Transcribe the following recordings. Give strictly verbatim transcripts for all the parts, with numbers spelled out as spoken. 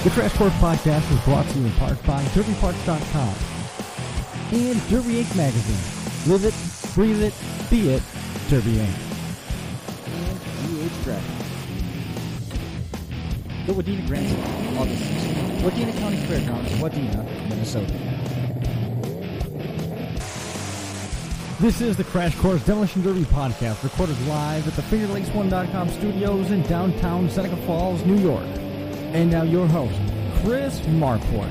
The Crash Course Podcast is brought to you in part by Derby Parts dot com and Derby Inc Magazine. Live it, breathe it, be it, Derby Inc. And G H Graphics. The Wadena Grand Slam, August sixth. Wadena County Fairgrounds, Wadena, Minnesota. This is the Crash Course Demolition Derby Podcast, recorded live at the Finger Lakes one dot com studios in downtown Seneca Falls, New York. And now your host, Chris Marquardt.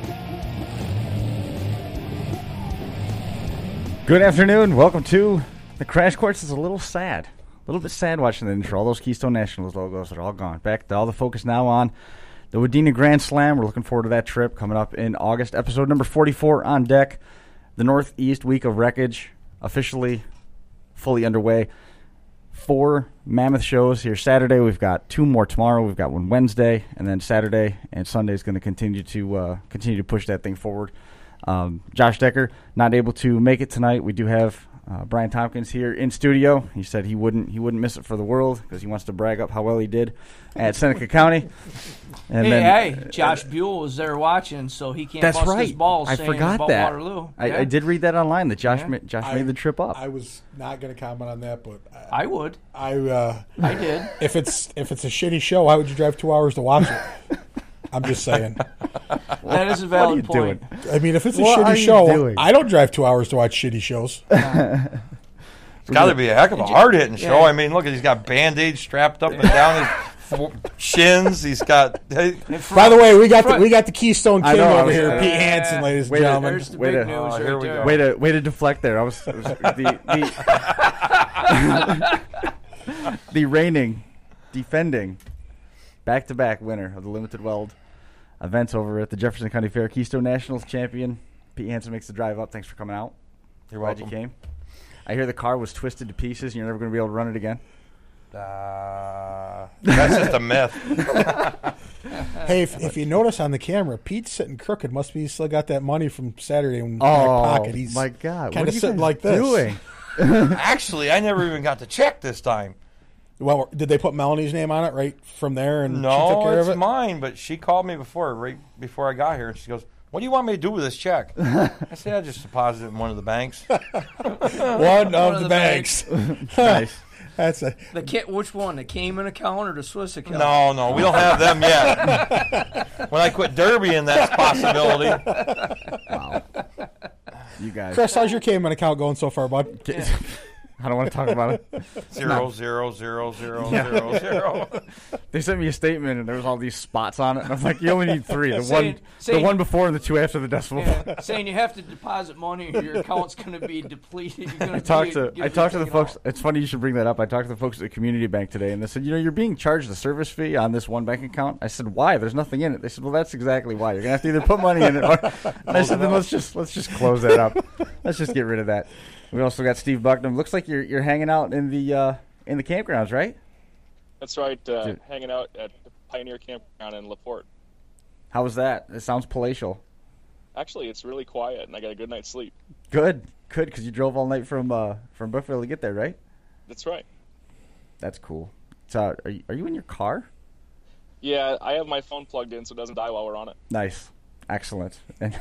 Good afternoon. Welcome to the Crash Course. It's a little sad. A little bit sad watching the intro. All those Keystone Nationals logos are all gone. Back to all the focus now on the Wadena Grand Slam. We're looking forward to that trip coming up in August. Episode number forty-four on deck. The Northeast Week of Wreckage officially fully underway. Four mammoth shows here Saturday. We've got two more tomorrow. We've got one Wednesday, and then Saturday and Sunday is going to continue to uh, continue to push that thing forward. Um, Josh Decker not able to make it tonight. We do have uh, Brian Tompkins here in studio. He said he wouldn't he wouldn't miss it for the world because he wants to brag up how well he did at Seneca County. And hey, then, hey, Josh uh, Buell was there watching, so he can't that's bust right. his balls I saying forgot about that. Waterloo. I, yeah. I did read that online that Josh Yeah. ma- Josh I, made the trip up. I was not going to comment on that, but I would. I uh, I did. If it's if it's a shitty show, why would you drive two hours to watch it? I'm just saying. That is a valid what are you point. doing? I mean, if it's a What are shitty you show, doing? I don't drive two hours to watch shitty shows. It's got to be a heck of a hard-hitting show. Yeah. I mean, look, he's got Band-Aids strapped up and down his shins. He's got... Hey, By the way, we got the, we got the Keystone I King know, I over was- here, yeah. Pete Hansen, ladies and Wait a- gentlemen. There's the Way big to- news oh, right here we there. go. Way to way to deflect there. I was, it was the, the, the reigning, defending, back-to-back winner of the Limited Weld events over at the Jefferson County Fair, Keystone Nationals champion. Pete Hansen makes the drive up. Thanks for coming out. You're Glad welcome. you came. I hear the car was twisted to pieces. And you're never going to be able to run it again. Uh, that's just a myth. Hey, if, if you notice on the camera, Pete's sitting crooked. Must be he still got that money from Saturday in his back Oh pocket. He's my God! kind What of are you sitting guys like this. doing? Actually, I never even got to check this time. Well, did they put Melanie's name on it right from there, and she took No, care it's of it? mine, but she called me before, right before I got here, and she goes, "What do you want me to do with this check?" I said, "I just deposit it in one of the banks." One of the the banks. Nice. That's a The kit, which one? The Cayman account or the Swiss account? No, no, we don't have them yet. When I quit derbying, that's a possibility. Wow. You guys. Chris. How's your Cayman account going so far, bud? I don't want to talk about it. Zero, zero, zero, zero, zero, zero. They sent me a statement, and there was all these spots on it, and I'm like, you only need three. The Saying- one, saying- the one before, and the two after the decimal. Yeah, saying you have to deposit money or your account's going to be depleted. You're gonna I talked be- to get I it talked to the taken folks. out. It's funny you should bring that up. I talked to the folks at the community bank today, and they said, you know, you're being charged a service fee on this one bank account. I said, why? There's nothing in it. They said, well, that's exactly why. You're gonna have to either put money in it, or. And I said, then let's just let's just close that up. Let's just get rid of that. We also got Steve Bucknam. Looks like you're you're hanging out in the uh, in the campgrounds, right? That's right, uh, Dude. hanging out at the Pioneer Campground in LaPorte. How was that? It sounds palatial. Actually, it's really quiet, and I got a good night's sleep. Good, good, because you drove all night from uh, from Brookville to get there, right? That's right. That's cool. So, are you, are you in your car? Yeah, I have my phone plugged in so it doesn't die while we're on it. Nice, excellent. And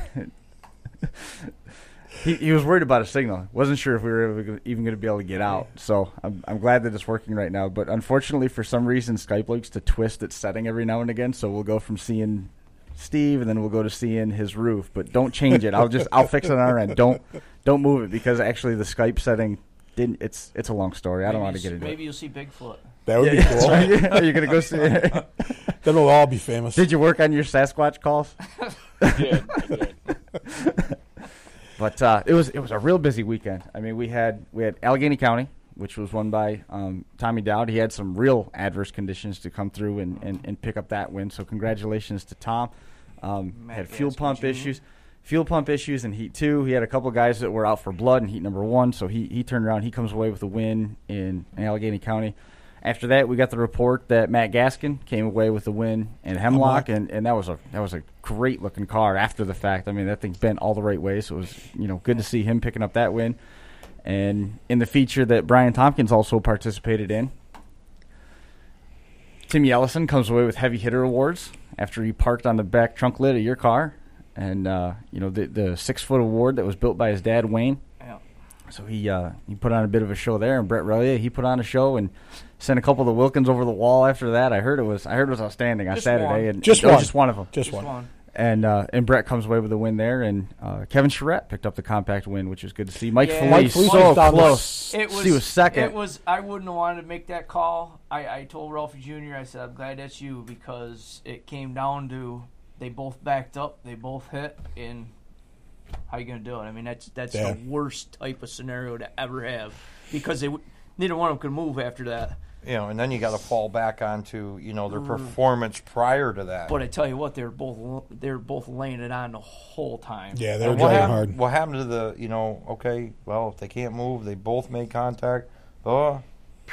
he he was worried about a signal. Wasn't sure if we were ever gonna- even going to be able to get out. So I'm I'm glad that it's working right now. But unfortunately, for some reason, Skype likes to twist its setting every now and again. So we'll go from seeing Steve, and then we'll go to seeing his roof. But don't change it. I'll just I'll fix it on our end. Don't don't move it because actually the Skype setting didn't. It's it's a long story. I don't Maybe want to you get see- into Maybe it. you'll see Bigfoot. That would Yeah, be that's cool. right. Are you going to go see it? Then we'll all be famous. Did you work on your Sasquatch calls? I did, I did. But uh, it was it was a real busy weekend. I mean, we had we had Allegheny County, which was won by um, Tommy Dowd. He had some real adverse conditions to come through and, and, and pick up that win. So congratulations to Tom. Um, Matt had fuel Gaskin pump Junior issues, fuel pump issues in heat two. He had a couple guys that were out for blood in heat number one. So he he turned around. He comes away with a win in, in Allegheny County. After that, we got the report that Matt Gaskin came away with the win in Hemlock, and, and that was a that was a great looking car after the fact. I mean, that thing bent all the right way, so it was you know good to see him picking up that win. And in the feature that Brian Tompkins also participated in, Timmy Ellison comes away with heavy hitter awards after he parked on the back trunk lid of your car. And, uh, you know, the the six-foot award that was built by his dad, Wayne. Yeah. So he uh, he put on a bit of a show there. And Brett Relia, he put on a show and sent a couple of the Wilkins over the wall after that. I heard it was I heard it was outstanding on Just Saturday. one. And Just oh, one. Just one of them. Just, Just one. one. And uh, and Brett comes away with a win there. And uh, Kevin Charette picked up the compact win, which was good to see. Mike Yeah. Felice, Mike Felice so was down the- close. It was, he was second. It was. I wouldn't have wanted to make that call. I, I told Ralphie Junior I said, I'm glad that's you because it came down to they both backed up, they both hit, and how you gonna do it? I mean, that's that's Yeah. the worst type of scenario to ever have because they w- neither one of them could move after that. You know, and then you got to fall back onto you know their performance prior to that. But I tell you what, they're both they're both laying it on the whole time. Yeah, they were And what driving happened, hard. what happened to the you know? Okay, well, if they can't move, they both made contact. Oh,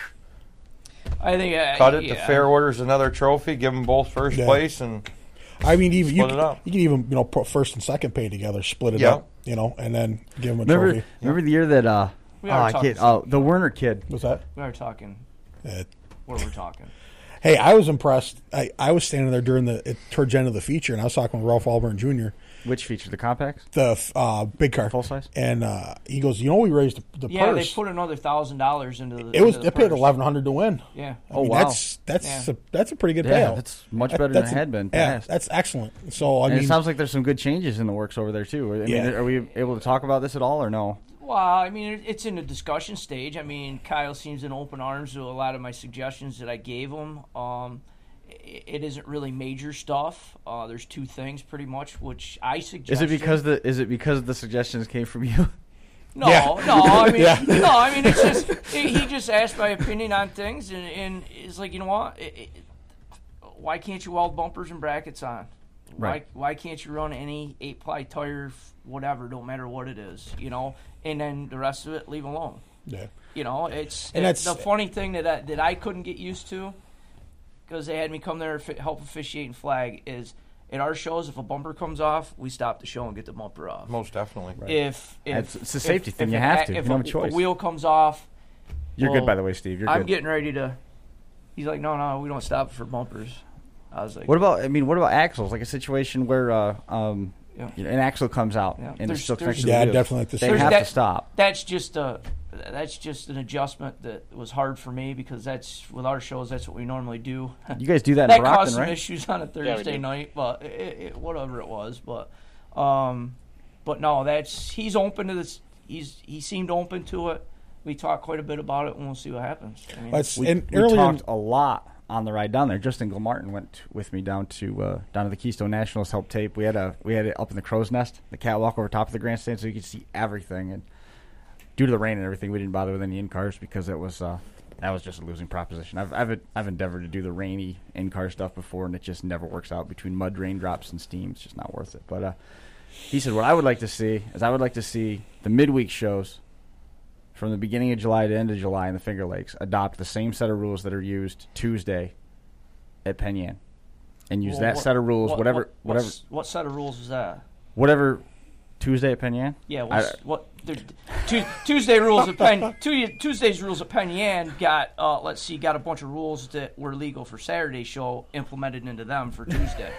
I think uh, cut it. yeah. The fair order's another trophy. Give them both first Yeah. place, and I mean, even you, Split it could- up. you can even you know put first and second pay together, split it Yeah. up, you know, and then give them a remember, trophy. remember the year that uh, We oh, are I talking can't, oh, the Werner kid. What's that? We are talking Uh, where we're talking. Hey, I was impressed. I, I was standing there during the towards the end of the feature, and I was talking with Ralph Alburn Junior, Which feature? The compacts? the uh, big car, Full size? and uh, he goes, "You know, we raised the, the Yeah, purse. they put another thousand dollars into the. it was into the they paid purse. eleven hundred to win. Yeah. I Oh, mean, wow. That's that's Yeah. a, that's a pretty good Yeah, payout. that's much That- better than it that's a- had been Yeah, past. that's excellent. So I And mean, it sounds like there's some good changes in the works over there too. I mean, Yeah. are we able to talk about this at all or no? Well, I mean, it- it's in the discussion stage. I mean, Kyle seems in open arms to a lot of my suggestions that I gave him. Um, it, it isn't really major stuff. Uh, there's two things pretty much which I suggest. Is it because the is it because the suggestions came from you? No, Yeah. no. I mean, Yeah. no. I mean, it's just he he just asked my opinion on things, and, and it's like, you know what? It, it, why can't you weld bumpers and brackets on? Right. Why why can't you run any eight ply tire, whatever? Don't matter what it is, you know. And then the rest of it, leave alone. yeah. You know, it's, And it's the that's- funny thing that I, that I couldn't get used to because they had me come there to help officiate and flag is at our shows if a bumper comes off, we stop the show and get the bumper off. most definitely. If, if It's- it's a safety if, thing. if You an have a- to. You If don't a, have a choice. a wheel comes off, You're well, good, by the way, Steve. You're I'm good. getting ready to. He's like, no, no, we don't stop for bumpers. I was like, What about? I mean, what about axles? Like a situation where uh, um, Yeah. you know, an axle comes out Yeah. and it's There's- still there's- connected to the Yeah, I'd wheels. definitely like to They see There's have that- to stop. that's just a that's just an adjustment that was hard for me because that's with our shows. That's what we normally do. You guys do that that in caused Brockton, some right? issues on a we Thursday do. night, but it, it, whatever it was. But um, but no, that's he's open to this. He's he seemed open to it. We talked quite a bit about it, and we'll see what happens. I mean, That's We, and we earlier. talked a lot on the ride down there. Justin Gilmartin went with me down to uh, down to the Keystone Nationals, helped tape. We had a we had it up in the crow's nest, the catwalk over top of the grandstand, so you could see everything. And due to the rain and everything, we didn't bother with any in cars because it was uh, that was just a losing proposition. I've I've I've endeavored to do the rainy in car stuff before, and it just never works out between mud, raindrops, and steam. It's just not worth it. But uh, he said what I would like to see is I would like to see the midweek shows from the beginning of July to end of July in the Finger Lakes adopt the same set of rules that are used Tuesday at Penn Yan, and use well, that what- set of rules, what- whatever, what, whatever, what's- What set of rules is that? whatever. Tuesday at Penn Yan. Yeah, I- what's, what there- Tu- Tuesday rules at Penn Tu- Tuesday's rules at Penn Yan got uh, let's see, got a bunch of rules that were legal for Saturday's show implemented into them for Tuesday.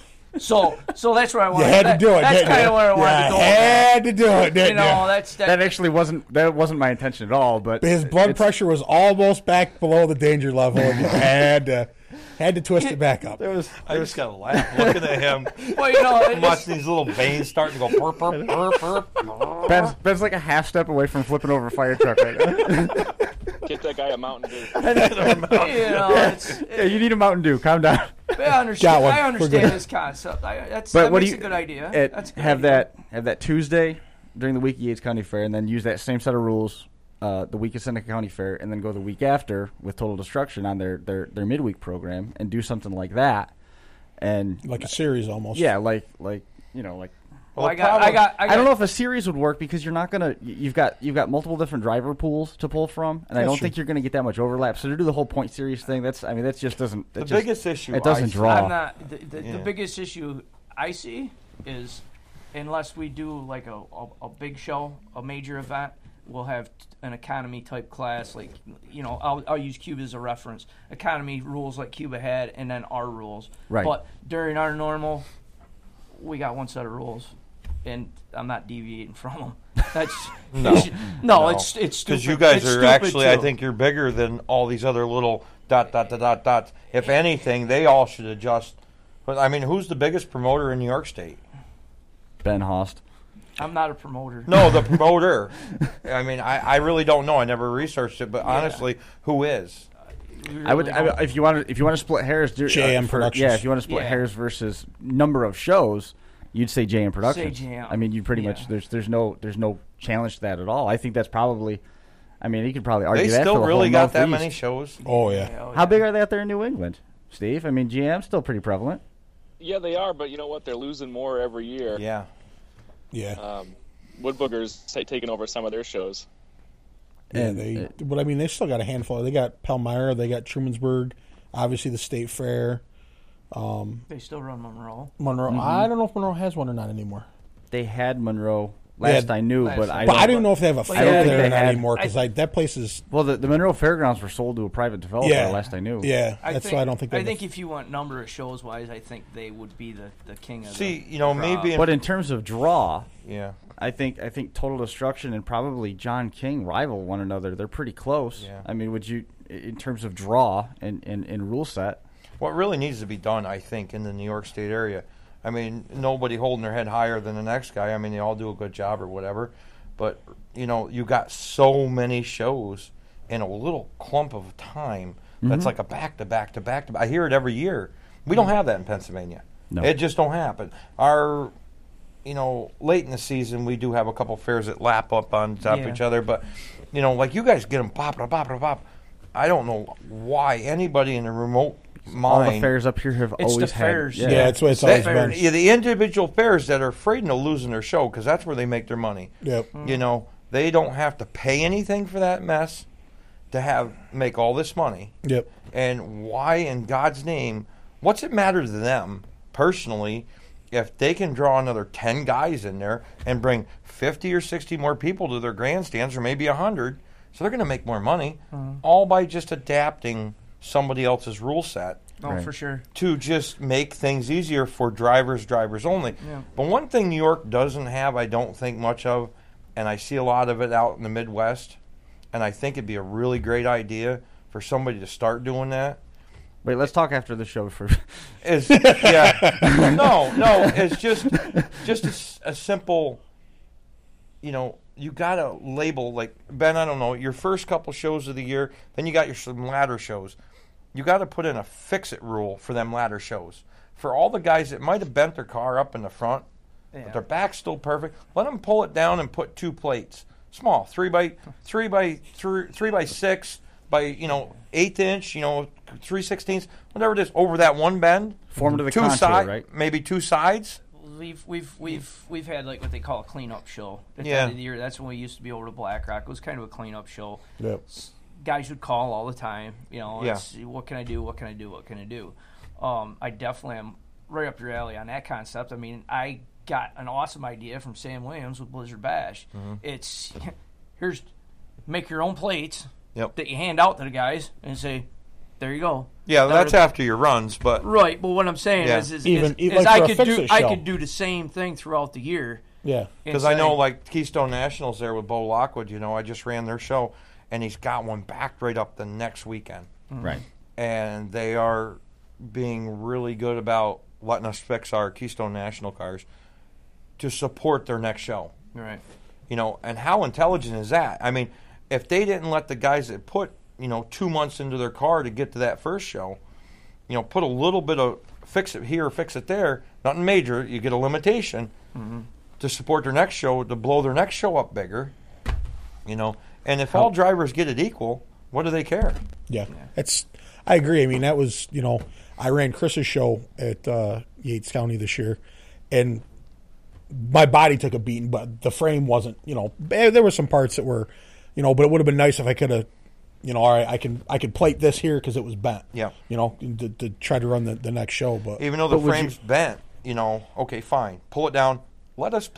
so so that's where I You wanted. had that, to do it. That's didn't kind you? of where I wanted yeah, to go. with had to do it, that. didn't You know, that's That that. actually wasn't that wasn't my intention at all. But His blood it's- pressure was almost back below the danger level, and you had to had to twist it back up. There was I just got to laugh looking at him. Well, you know, I'm it's, watching these little veins starting to go burp, burp, burp, burp. Ben's, Ben's like a half step away from flipping over a fire truck right now. Get that guy a Mountain Dew. you know, it's, Yeah, you need a Mountain Dew. Calm down. I understand. Got one. I We're understand good. this concept. I, that's But that what do makes you a good idea. It, That's a good have idea. that have that Tuesday during the week of Yates County Fair, and then use that same set of rules uh, the week of Seneca County Fair, and then go the week after with Total Destruction on their, their, their midweek program, and do something like that. And Like a series almost. yeah, like like you know like. Well, Well, I the got, I problem- got, I got. I don't know if a series would work because you're not gonna. y- You've got you've got multiple different driver pools to pull from, and I That's don't true. think you're going to get that much overlap. So to do the whole point series thing, that's I mean that just doesn't. That The just, biggest issue it doesn't I see- draw. I'm not. The, the, Yeah. the biggest issue I see is unless we do like a, a, a big show, a major event, we'll have an economy type class, like, you know, I'll, I'll use Cuba as a reference. Economy rules like Cuba had, and then our rules. Right. But during our normal, we got one set of rules, and I'm not deviating from them. That's No. it's, no, No. it's it's stupid. Because you guys It's are stupid, actually, I too. think you're bigger than all these other little dot, dot, dot, dot, dots. If anything, they all should adjust. But, I mean, who's the biggest promoter in New York State? Ben Host. I'm not a promoter. No, the promoter. I mean, I, I really don't know. I never researched it, but honestly, who is? We I would, really I, don't. if you want to, if you want to split hairs, do, J M uh, for- Productions. Yeah, if you want to split Yeah. hairs versus number of shows, you'd say J M Productions. J M. I mean, you pretty Yeah. much there's there's no there's no challenge to that at all. I think that's probably. I mean, you could probably argue They that still for the really whole got that Northeast. many shows. Oh yeah. Yeah, oh, How yeah. big are they out there in New England, Steve? I mean, G M's still pretty prevalent. Yeah, they are, but you know what? They're losing more every year. Yeah. Yeah. Um, Wood Booger's ta- taking over some of their shows. Yeah, And, they. uh, But I mean, they still got a handful. They got Palmyra. They got Trumansburg. Obviously, the State Fair. They still run Monroe. Monroe. Mm-hmm. I don't know if Monroe has one or not anymore. They had Monroe last Yeah, I knew, last but I- I But don't, I don't know if they have a I fair don't think there they or not had- anymore because I- that place is. Well, the, the Monroe Fairgrounds were sold to a private developer. Yeah. Last I knew. Yeah, I that's think, why I don't think. They I have a- think if you want number of shows wise, I think they would be the, the king of See, the you know, draw. maybe. But in terms of draw, Yeah. I think I think Total Destruction and probably John King rival one another. They're pretty close. Yeah. I mean, would you, in terms of draw and, and, and rule set? What really needs to be done, I think, in the New York State area, I mean, nobody holding their head higher than the next guy. I mean, they all do a good job or whatever. But, you know, you got so many shows in a little clump of time that's like a back-to-back to back-to-back. I hear it every year. We don't have that in Pennsylvania. No. It just don't happen. Our, you know, late in the season, we do have a couple fairs that lap up on top Yeah. of each other. But, you know, like you guys get them pop, pop, pop, pop. I don't know why anybody in the remote All the mind. fairs up here have It's always the had. fairs. Yeah. Yeah, that's what it's They- always been. yeah, the individual fairs that are afraid of losing their show because that's where they make their money. Yep. You know, they don't have to pay anything for that mess to have make all this money. Yep. And why in God's name, what's it matter to them personally if they can draw another ten guys in there and bring fifty or sixty more people to their grandstands or maybe one hundred, so they're going to make more money all by just adapting somebody else's rule set Oh, Right. for sure. to just make things easier for drivers, drivers only. Yeah. But one thing New York doesn't have, I don't think much of, and I see a lot of it out in the Midwest, and I think it'd be a really great idea for somebody to start doing that. Wait, let's talk after the show for. Is yeah, no, no, it's just just a s- a, simple, you know, you got to label like Ben. I don't know your first couple shows of the year, then you got your some ladder shows. You got to put in a fix-it rule for them ladder shows. For all the guys that might have bent their car up in the front, Yeah. but their back's still perfect, let them pull it down and put two plates, small, three by three by three, three by six by you know eighth inch, you know three sixteenths, whatever it is, over that one bend. Form to the two contour, side, right? maybe two sides. We've we've we've we've had like what they call a cleanup show at the Yeah. end of the year. That's when we used to be over to Black Rock. It was kind of a cleanup show. Yep. Guys would call all the time. You know, Yeah. it's, what can I do? What can I do? What can I do? Um, I definitely am right up your alley on that concept. I mean, I got an awesome idea from Sam Williams with Blizzard Bash. Mm-hmm. It's here's make your own plates Yep. that you hand out to the guys and say, there you go. Yeah, That that's would- after your runs, but Right, but what I'm saying Yeah. is, is, Even- is, even is like I for a could do fix-it I show. could do the same thing throughout the year. Yeah. because I know like Keystone Nationals there with Bo Lockwood, you know, I just ran their show, and he's got one backed right up the next weekend. Right. And they are being really good about letting us fix our Keystone National cars to support their next show. Right. You know, and how intelligent is that? I mean, if they didn't let the guys that put, you know, two months into their car to get to that first show, you know, put a little bit of fix it here, fix it there, nothing major, you get a limitation to support their next show, to blow their next show up bigger, you know. And if all drivers get it equal, what do they care? Yeah, it's. I agree. I mean, that was you know, I ran Chris's show at uh, Yates County this year, and my body took a beating, but the frame wasn't. You know, eh, there were some parts that were, you know, but it would have been nice if I could have, you know, all right, I can I could plate this here because it was bent. Yeah. You know, to, to try to run the, the next show, but Even though the But would frame's bent, you know, okay, fine, pull it down. Let us plate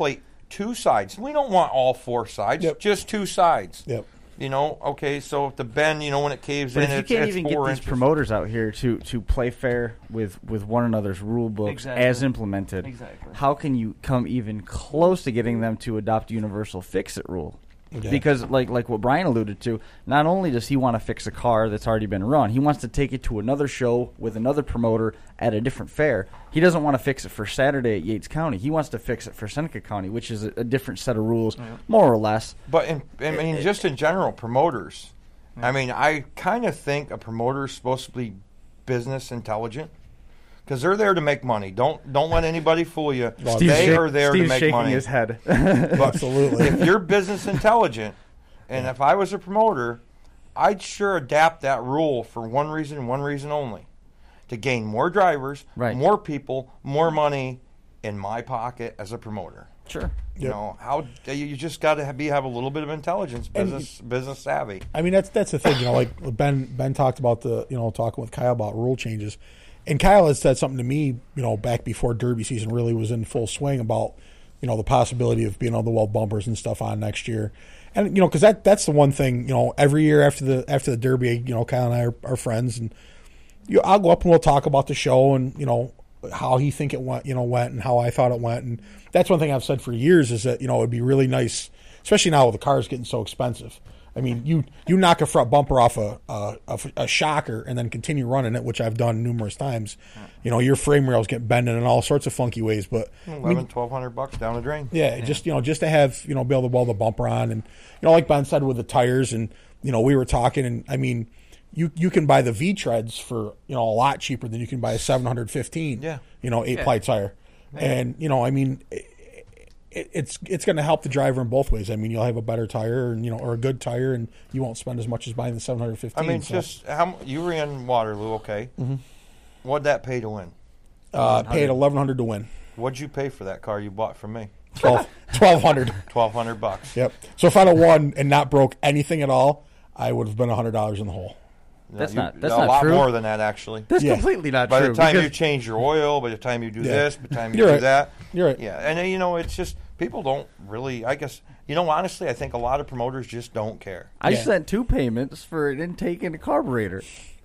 two sides. We don't want all four sides, Yep. just two sides. Yep. You know, okay, so if the bend, you know, when it caves But in, if you it's, can't it's even get four these inches. promoters out here to, to play fair with, with one another's rule books Exactly. as implemented, Exactly. how can you come even close to getting them to adopt universal fix-it rule? Yeah. Because, like like what Brian alluded to, not only does he want to fix a car that's already been run, he wants to take it to another show with another promoter at a different fair. He doesn't want to fix it for Saturday at Yates County. He wants to fix it for Seneca County, which is a, a different set of rules, more or less. But in, I mean, just in general, promoters. I mean, I kind of think a promoter is supposed to be business intelligent because they're there to make money. Don't don't let anybody fool you. Well, Steve's they shak- are there Steve's to make shaking money. his head. But Absolutely. if you're business intelligent, and if I was a promoter, I'd sure adapt that rule for one reason and one reason only: to gain more drivers, Right. more people, more money in my pocket as a promoter. Sure. You know how you you just got to be have a little bit of intelligence, And- business business savvy. I mean, that's that's the thing, you know. Like Ben Ben talked about the, you know, talking with Kyle about rule changes, and Kyle had said something to me, you know, back before Derby season really was in full swing about, you know, the possibility of being able to weld bumpers and stuff on next year, and you know, because that that's the one thing, you know, every year after the after the Derby, you know, Kyle and I are, are friends, and you, I'll go up and we'll talk about the show and you know how he think it went, you know, went and how I thought it went, and that's one thing I've said for years is that you know it'd be really nice, especially now with the cars getting so expensive. I mean, you you knock a front bumper off a, a a a shocker and then continue running it, which I've done numerous times. You know, your frame rails get bending in all sorts of funky ways, but I mean, Eleven, twelve hundred bucks down the drain. yeah, just you know, just to have you know be able to weld the bumper on, and you know, like Ben said with the tires, and you know, we were talking, and I mean, you you can buy the V treads for you know a lot cheaper than you can buy a seven hundred fifteen. Yeah. you know, eight ply tire, and you know, I mean. It, it- It's it's going to help the driver in both ways. I mean, you'll have a better tire, and you know, or a good tire, and you won't spend as much as buying the seven hundred I fifteen. mean, so. just how mu- you ran Waterloo, okay? Mm-hmm. What'd that pay to win? uh, paid eleven hundred to win. What'd you pay for that car you bought from me? Twelve twelve hundred. Twelve hundred bucks. Yep. So if I'd have won and not broke anything at all, I would have been a hundred dollars in the hole. That's You- not- that's a not lot true. more than that, actually. That's Yeah. completely not By true. the time because- you change your oil, by the time you do Yeah. this, by the time you You're do right. that, You're right. yeah, and uh, you know, it's just people don't really. I guess you know, honestly, I think a lot of promoters just don't care. I Yeah. sent two payments for an intake and a carburetor.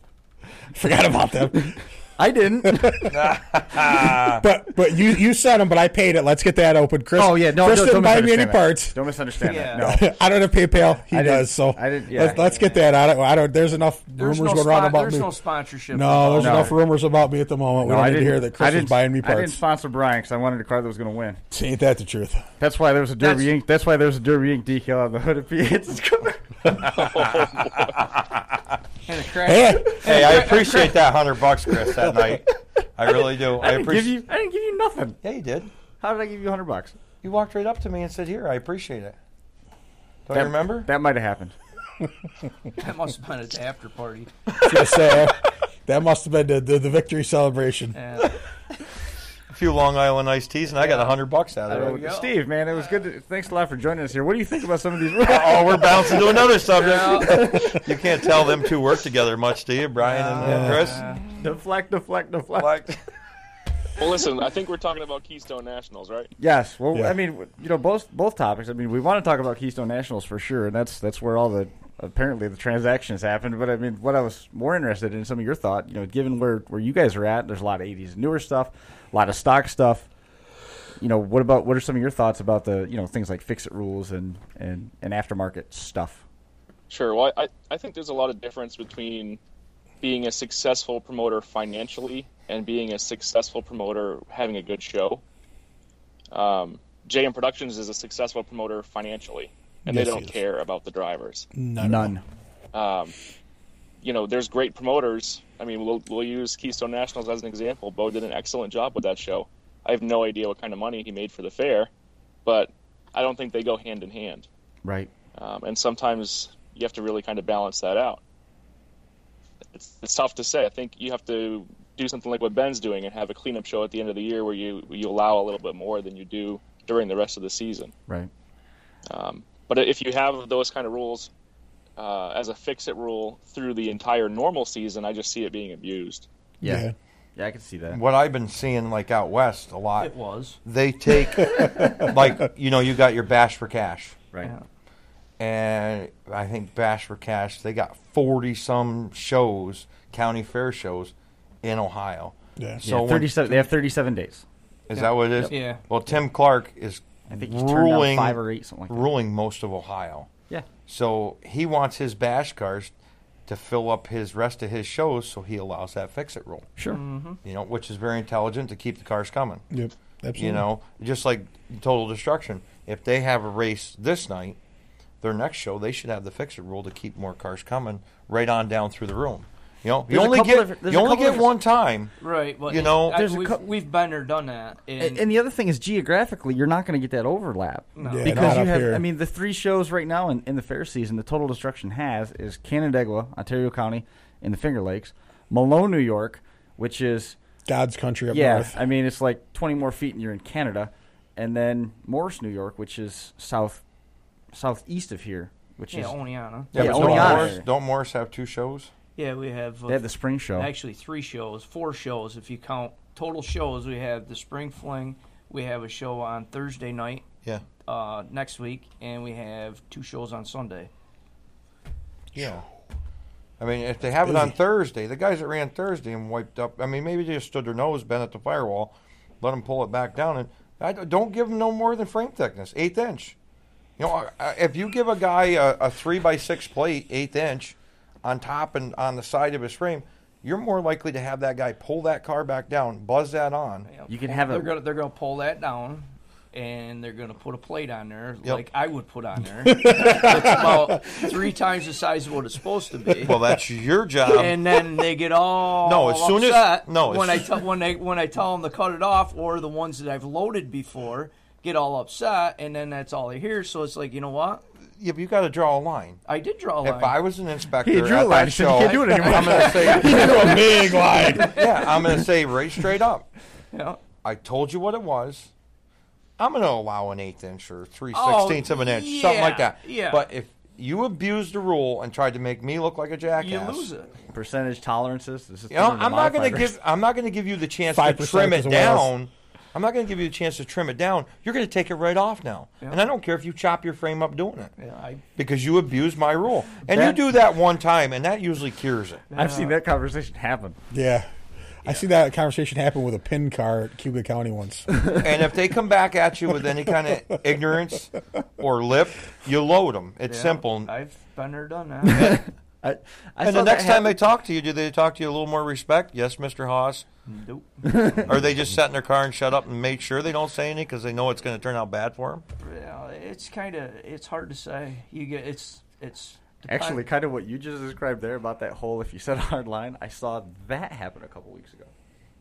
Forgot about them. I didn't. but but you you sent them, but I paid it. Let's get that open. Chris. Oh yeah, no, Chris no, didn't don't buy me any misunderstand that. parts. Don't misunderstand Yeah. that. No. I don't have PayPal. He I didn't- does. So I didn't- yeah. let's, let's get that out. I don't. There's enough There's rumors no going around spon- about There's me. no sponsorship. No, there's No. enough rumors about me at the moment. No, we I don't need to didn't hear that I Chris is didn't- buying me I didn't parts. sponsor Brian because I wanted a car that was going to win. Ain't that the truth? That's why there was a Derby That's- ink. That's why there was a Derby ink decal on the hood of Piazza's car. And a crash. Hey, Hey, I appreciate that hundred bucks, Chris, that night. I really do. I, I didn't give appreciate. you. I didn't give you nothing. Yeah, you did. How did I give you a hundred bucks? You walked right up to me and said, "Here, I appreciate it." Don't That- you remember? That might have happened. That must have been at the after party. just say, that must have been the, the, the victory celebration. Yeah. A few Long Island iced teas, and I got a hundred bucks out of There it. we go. Steve, man, it was good. To, thanks a lot for joining us here. What do you think about some of these rules? Oh, we're bouncing to another subject. You can't tell them two work together much, do you, Brian and uh, Chris? deflect, deflect, deflect. Like, Well, listen, I think we're talking about Keystone Nationals, right? Yes. Well, Yeah. I mean, you know, both both topics. I mean, we want to talk about Keystone Nationals for sure, and that's that's where all the apparently the transactions happened. But I mean, what I was more interested in some of your thought. You know, given where where you guys are at, there's a lot of eighties newer stuff, a lot of stock stuff. You know, what about what are some of your thoughts about the you know things like fix-it rules and and and aftermarket stuff? Sure. Well, I, I think there's a lot of difference between being a successful promoter financially and being a successful promoter having a good show. Um, J M Productions is a successful promoter financially, and Yes, they he don't is. care about the drivers. None. None. Um, you know, there's great promoters. I mean, we'll, we'll use Keystone Nationals as an example. Bo did an excellent job with that show. I have no idea what kind of money he made for the fair, but I don't think they go hand in hand. Right. Um, and sometimes you have to really kind of balance that out. It's, it's tough to say. I think you have to do something like what Ben's doing and have a cleanup show at the end of the year where you you allow a little bit more than you do during the rest of the season. Right. Um, but if you have those kind of rules uh, as a fix-it rule through the entire normal season, I just see it being abused. Yeah. Yeah. Yeah, I can see that. what I've been seeing like out west a lot. It was. They take like you know you got your Bash for Cash, Right. Yeah. and I think Bash for Cash they got forty some shows, county fair shows, in Ohio. Yeah. So Yeah, when- thirty-seven. They have thirty-seven days. is that what it is? Yeah. Well, Tim Clark is I think he's turned down ruling five or eight, something like that. ruling most of Ohio. Yeah. So he wants his bash cars to fill up his rest of his shows, so he allows that fix-it rule. Sure. You know, which is very intelligent to keep the cars coming. Yep. Absolutely. You know, just like Total Destruction. If they have a race this night, their next show they should have the fix-it rule to keep more cars coming right on down through the room. You know, There's you a only couple get of- there's you a only couple get of- one time. Right. But You know, I, There's a we've, cou- we've been there, done that. And, And, and the other thing is geographically, you're not going to get that overlap No. Yeah, because not you up have. here. I mean, the three shows right now in, in the fair season, the Total Destruction has is Canandaigua, Ontario County, in the Finger Lakes, Malone, New York, which is God's country up yeah. north. I mean, it's like twenty more feet and you're in Canada, and then Morris, New York, which is south southeast of here, which yeah, is Oneana. Yeah, Yeah, but only don't, on Morris, it. don't Morris have two shows? Yeah, we have. Uh, they have the spring show. Actually, three shows, four shows if you count total shows. We have the Spring Fling. We have a show on Thursday night Yeah. uh, next week, and we have two shows on Sunday. Yeah. I mean, if they have it on busy. Thursday, the guys that ran Thursday and wiped up, I mean, maybe they just stood their nose, bent at the firewall, let them pull it back down, and I d- don't give them no more than frame thickness, eighth inch. You know, uh, if you give a guy a, a three by six plate, eighth inch, on top and on the side of his frame, you're more likely to have that guy pull that car back down, buzz that on. know, You can pull- have a- They're gonna they're gonna pull that down, and they're gonna put a plate on there Yep. like I would put on there. It's about three times the size of what it's supposed to be. Well, that's your job. and then they get all No, as soon as- upset no, as when I soo- t- when they when I tell them to cut it off, or the ones that I've loaded before get all upset, and then that's all they hear. So it's like, you know what? Yeah, but you got to draw a line. I did draw a line. If I was an inspector He drew at a line. that He said, show, "You can't do it anymore." I'm going to say, a big line. yeah, I'm going to say right straight up. Yeah. I told you what it was. I'm going to allow an eighth inch or three Oh, sixteenths of an inch, something like that. yeah. But if you abused the rule and tried to make me look like a jackass, You lose it. Percentage tolerances. This is You know, through the I'm not going to modifiers. give. I'm not going to give you the chance to five percent trim it as well. down. I'm not going to give you the chance to trim it down. You're going to take it right off now, Yeah. and I don't care if you chop your frame up doing it. Yeah, I, Because you abused my rule, and That- you do that one time, and that usually cures it. I've seen that conversation happen. Yeah. I see that conversation happen with a pin car at Cuba County once. And if they come back at you with any kind of ignorance or lip, you load them. It's yeah, simple. I've been there, done that. I, I And saw the that next time they happen- talk to you, do they talk to you a little more respect? Yes, Mister Haas. Nope. Or are they just sat in their car and shut up and make sure they don't say anything because they know it's going to turn out bad for them? Yeah, it's kind of it's hard to say. You get it's it's depend- Actually, kind of what you just described there about that whole if you set a hard line, I saw that happen a couple weeks ago.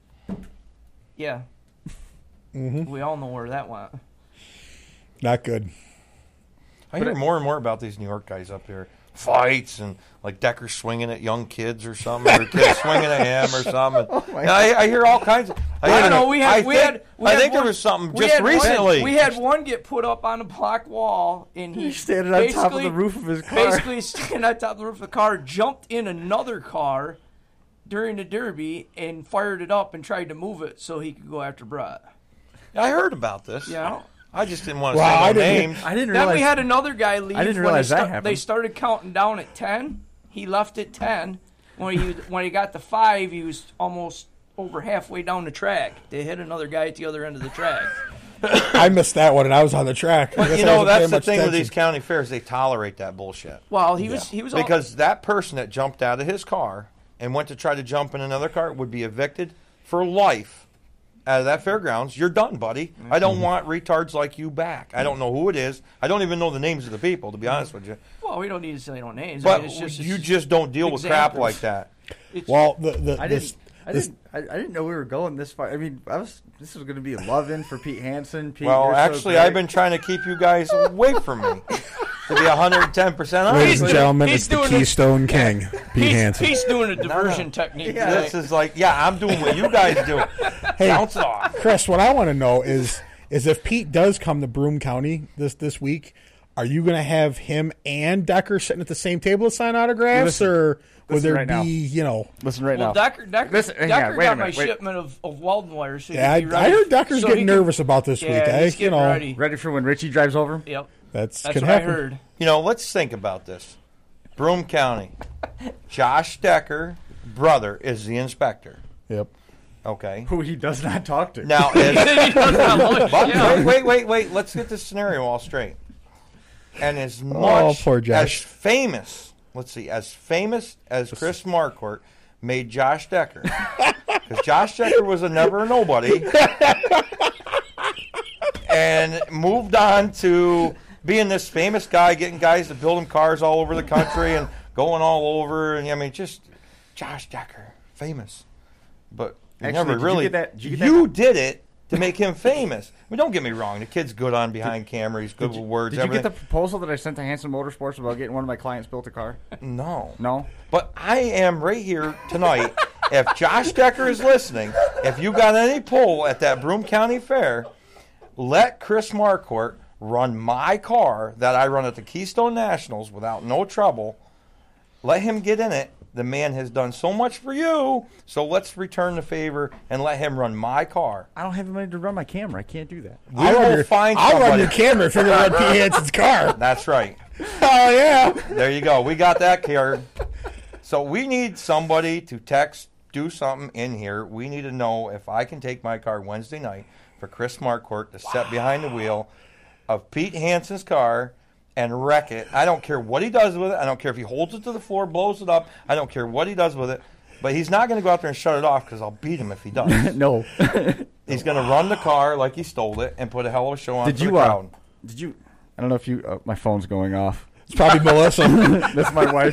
yeah. Mm-hmm. We all know where that went. Not good. I hear more and more about these New York guys up there. Fights and like Decker swinging at young kids or something, or kids swinging at him or something. Yeah, I, I hear all kinds of. I, I hear- don't know. We had I we think, had. We I had think one, there was something we just had one- recently. we had one get put up on a block wall, and he He's standing on top of basically- the roof of his car. Basically, standing on top of the roof of the car, jumped in another car during the derby and fired it up and tried to move it so he could go after Brett. I heard about this. You know? I just didn't want to Wow, say no I didn't- names. I didn't Then realize. we had another guy leave. I didn't when realize they that sta- happened. They started counting down at ten. He left at ten. When he when he got to five, he was almost over halfway down the track. They hit another guy at the other end of the track. I missed that one, and I was on the track. I But guess you I know, wasn't paying that's the much thing with attention. these county fairs. They tolerate that bullshit. Well, he was he was all- Because that person that jumped out of his car and went to try to jump in another car would be evicted for life out of that fairgrounds. You're done, buddy. I don't want retards like you back. I don't know who it is. I don't even know the names of the people, to be honest with you. well, we don't need to say no names. I But mean, it's just, you it's- just don't deal with crap examples. like that. it's- Well, the, the, I this, didn't. I this, didn't. I, I didn't know we were going this far. I mean, I was. This was going to be loving for Pete Hansen. Pete, Well, you're so actually, great. I've been trying to keep you guys away from me. To be one hundred ten percent honest. ladies and with you. gentlemen, he's it's the doing it- Keystone King, Pete he's, Hansen. he's doing a diversion technique. Yeah. This is like, yeah, I'm doing what you guys do. Hey, Bounce it off. Chris, what I want to know is is if Pete does come to Broome County this this week, are you going to have him and Decker sitting at the same table to sign autographs, Listen, or would listen there right be, now. you know? Listen right Well, now. Decker, Decker, Listen, hang Decker on, wait a got my minute, wait. shipment of, of Weldon wires. So he Yeah, I, can be I ready. heard Decker's so getting he can- nervous about this Yeah, week. Eh? he's You getting know, ready. Ready for when Richie drives over? Yep, that's, that's could what happen. I heard. You know, let's think about this. Broome County, Josh Decker, brother, is the inspector. Yep. Okay. Who he does not talk to. Now, is, He does not look- but yeah. wait, wait, wait, wait. Let's get this snenario all straight. And as much Oh, poor as Josh. famous, let's see, as famous as Chris Marquardt made Josh Decker, because Josh Decker was a never a nobody, and moved on to being this famous guy, getting guys to build him cars all over the country and going all over. And I mean, just Josh Decker, famous, but he Actually, never did you really. get that- did you get that- you did it to make him famous. I mean, don't get me wrong. The kid's good on behind camera. He's good Did you, with words. did you get the everything. proposal that I sent to Hanson Motorsports about getting one of my clients built a car? No. No? But I am right here tonight. If Josh Decker is listening, if you got any pull at that Broome County Fair, let Chris Marquardt run my car that I run at the Keystone Nationals without no trouble. Let him get in it. The man has done so much for you, so let's return the favor and let him run my car. I don't have the money to run my camera. I can't do that. We I'll run will your, find I'll run somebody. your camera if you're going to run Pete Hansen's car. That's right. Oh, yeah. There you go. We got that card. So we need somebody to text, do something in here. We need to know if I can take my car Wednesday night for Chris Marquardt to sit behind the wheel of Pete Hansen's car and wreck it. I don't care what he does with it. I don't care if he holds it to the floor, blows it up. I don't care what he does with it. But he's not going to go out there and shut it off because I'll beat him if he does. No. He's going to run the car like he stole it and put a hell of a show on Did for you, the uh, crowd. did you, I don't know if you, uh, my phone's going off. It's probably Melissa. That's my wife.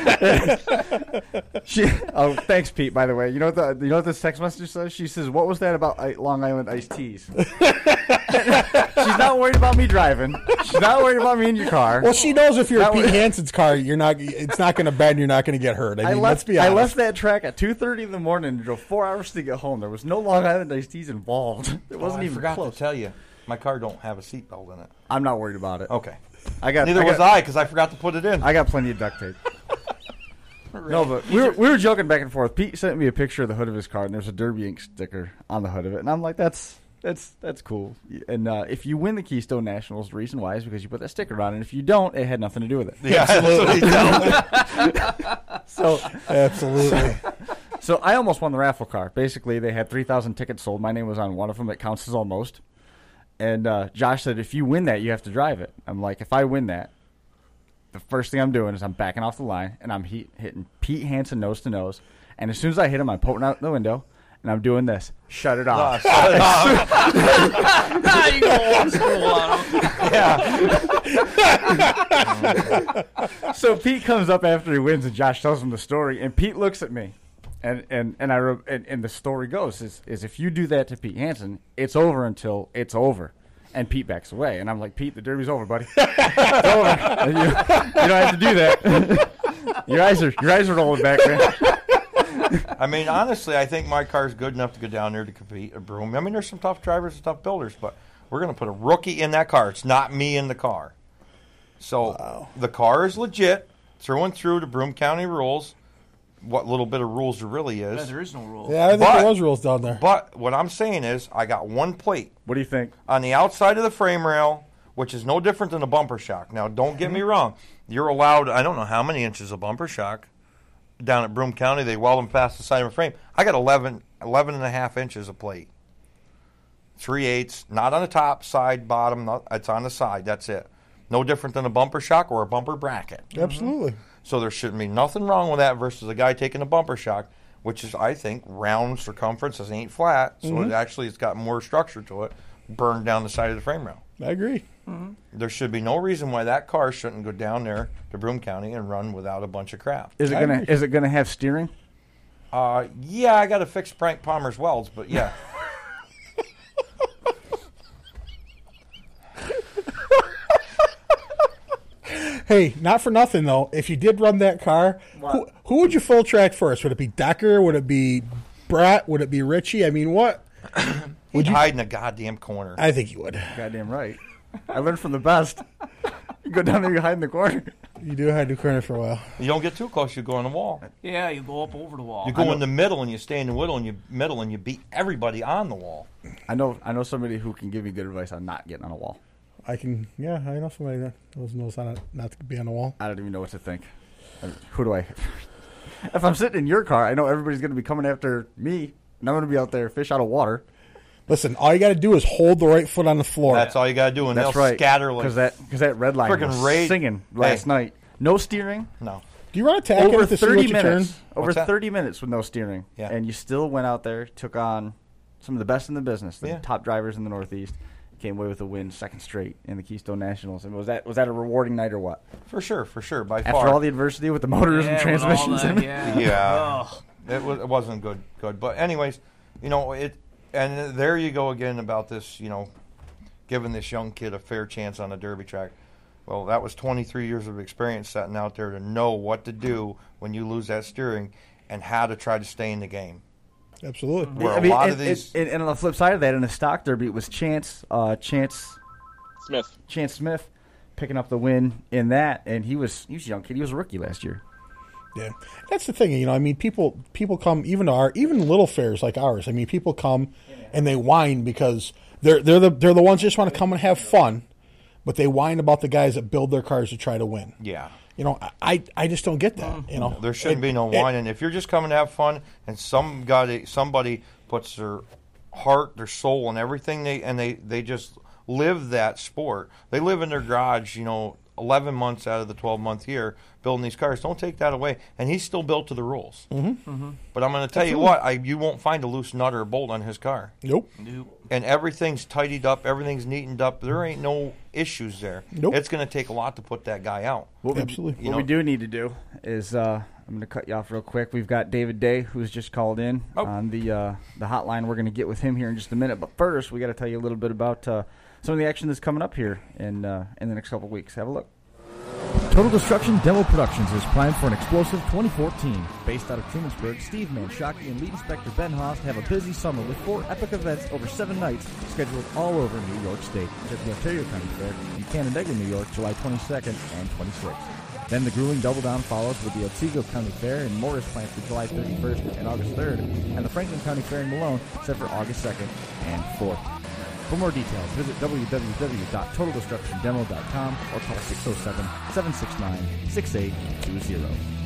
she, oh, thanks, Pete. By the way, you know what the you know what this text message says? She says, "What was that about I- Long Island iced teas?" She's not worried about me driving. She's not worried about me in your car. Well, she knows if you're That Pete was- Hansen's car, you're not. It's not going to bend. You're not going to get hurt. I mean, I let's left. be I honest. left that track at two thirty in the morning and drove four hours to get home. There was no Long Island iced teas involved. It Oh, wasn't I even forgot close. to tell you, my car don't have a seatbelt in it. I'm not worried about it. Okay. I got. Neither I was got, I because I forgot to put it in. I got plenty of duct tape. No, but we were we were joking back and forth. Pete sent me a picture of the hood of his car, and there's a Derby Ink sticker on the hood of it, and I'm like, that's that's that's cool. And uh, if you win the Keystone Nationals, the reason why is because you put that sticker on, and if you don't, it had nothing to do with it. Yeah, absolutely. So Absolutely. so I almost won the raffle car. Basically, they had three thousand tickets sold. My name was on one of them. It counts as almost. And uh, Josh said, if you win that, you have to drive it. I'm like, if I win that, the first thing I'm doing is I'm backing off the line, and I'm he- hitting Pete Hansen nose to nose. And as soon as I hit him, I'm poking out the window, and I'm doing this. Shut it off. Ah, you go old school on him. So Pete comes up after he wins, and Josh tells him the story. And Pete looks at me, and and and I wrote- and, and the story goes is is if you do that to Pete Hansen, it's over until it's over. And Pete backs away, and I'm like, Pete, the Derby's over, buddy. It's over. And you, you don't have to do that. your eyes are your eyes are rolling back, man. I mean, honestly, I think my car's good enough to go down there to compete at Broome. I mean, there's some tough drivers and tough builders, but we're going to put a rookie in that car. It's not me in the car. So the car is legit, through and through the Broome County rules, what little bit of rules there really Yeah, is. there is no rule. Yeah, I think But- there was rules down there. But what I'm saying is I got one plate What do you think? on the outside of the frame rail, which is no different than a bumper shock. Now, don't get me wrong. You're allowed, I don't know how many inches of bumper shock. Down at Broome County, they weld them past the side of a frame. I got eleven, eleven and a half inches of plate. Three eighths, not on the top, side, bottom. Not, it's on the side. That's it. No different than a bumper shock or a bumper bracket. Absolutely. So there shouldn't be nothing wrong with that versus a guy taking a bumper shock, which is, I think, round circumference. This ain't flat, so it actually it's got more structure to it, burned down the side of the frame rail. I agree. There should be no reason why that car shouldn't go down there to Broome County and run without a bunch of crap. Is it I gonna agree. is it gonna have steering? Uh, yeah, I got to fix Frank Palmer's welds, but yeah. Hey, not for nothing though. If you did run that car, who, who would you full track first? Would it be Decker? Would it be Brett? Would it be Richie? I mean, what? Would you hide in a goddamn corner? I think you would. Goddamn right. I learned from the best. You go down there, you hide in the corner. You do hide in the corner for a while. You don't get too close, you go on the wall. Yeah, you go up over the wall. You go in the middle and you stay in the middle and you middle and you beat everybody on the wall. I know I know somebody who can give me good advice on not getting on a wall. I can, yeah, I know somebody that knows, knows how not, not to be on the wall. I don't even know what to think. Who do I... If I'm sitting in your car, I know everybody's going to be coming after me, and I'm going to be out there fish out of water. Listen, all you got to do is hold the right foot on the floor. That's all you got to do, and That's they'll right. scatter like Because that, cause that red line Frickin' was raid- singing last Hey. night. No steering. No. Do you run a tack Over in to see thirty what you minutes. turn? Over What's that? thirty minutes with no steering. Yeah. And you still went out there, took on some of the best in the business, the Yeah. top drivers in the Northeast. Came away with a win, second straight in the Keystone Nationals. And was that was that a rewarding night or what? For sure, for sure, by After far. all the adversity with the motors Yeah, and with all transmissions, that, in it? yeah. Yeah. Ugh. It, was, it wasn't good, good. But anyways, you know, it, and there you go again about this, you know, giving this young kid a fair chance on a derby track. Well, that was twenty-three years of experience sitting out there to know what to do when you lose that steering and how to try to stay in the game. Absolutely. Where I a mean, lot and, of these, and, and on the flip side of that, in the stock derby, it was Chance, uh, Chance, Smith. Chance Smith, picking up the win in that, and he was he was a young kid. He was a rookie last year. Yeah, that's the thing. You know, I mean, people people come even to our even little fairs like ours. I mean, people come and they whine because they're they're the they're the ones who just want to come and have fun, but they whine about the guys that build their cars to try to win. yeah. You know, I I just don't get that. You know, There shouldn't It- be no it- whining. If you're just coming to have fun and some guy, somebody puts their heart, their soul, and everything, they and they, they just live that sport. They live in their garage, you know, eleven months out of the twelve-month year building these cars. Don't take that away. And he's still built to the rules. Mm-hmm. Mm-hmm. But I'm going to tell you what, I, you won't find a loose nut or a bolt on his car. Nope. And everything's tidied up, everything's neatened up. There ain't no issues there. Nope. It's going to take a lot to put that guy out. What we, Absolutely. What You we know- do need to do is uh, I'm going to cut you off real quick. We've got David Day, who's just called in Oh. on the uh, the hotline. We're going to get with him here in just a minute. But first, we got to tell you a little bit about uh, some of the action that's coming up here in uh, in the next couple of weeks. Have a look. Total Destruction Demo Productions is primed for an explosive twenty fourteen. Based out of Trumansburg, Steve Manshaki and Lead Inspector Ben Haas have a busy summer with four epic events over seven nights scheduled all over New York State. At the Ontario County Fair in Canandaigua, New York, July twenty-second and twenty-sixth. Then the grueling Double Down follows with the Otsego County Fair in Morris Plant for July thirty-first and August third, and the Franklin County Fair in Malone set for August second and fourth. For more details, visit w w w dot total destruction demo dot com or call six oh seven, seven six nine, six eight two zero.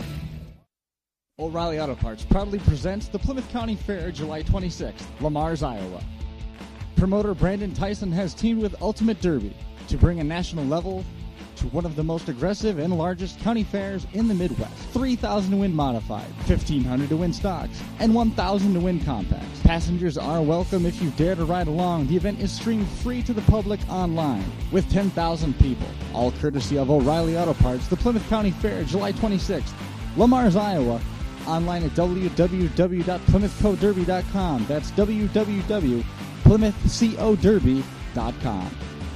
O'Reilly Auto Parts proudly presents the Plymouth County Fair July twenty-sixth, Lamar's, Iowa. Promoter Brandon Tyson has teamed with Ultimate Derby to bring a national level to one of the most aggressive and largest county fairs in the Midwest. three thousand to win modified, fifteen hundred to win stocks, and one thousand to win compacts. Passengers are welcome if you dare to ride along. The event is streamed free to the public online with ten thousand people. All courtesy of O'Reilly Auto Parts, the Plymouth County Fair, July twenty-sixth, Lamar's, Iowa. Online at w w w dot plymouth co derby dot com. That's w w w dot plymouth co derby dot com.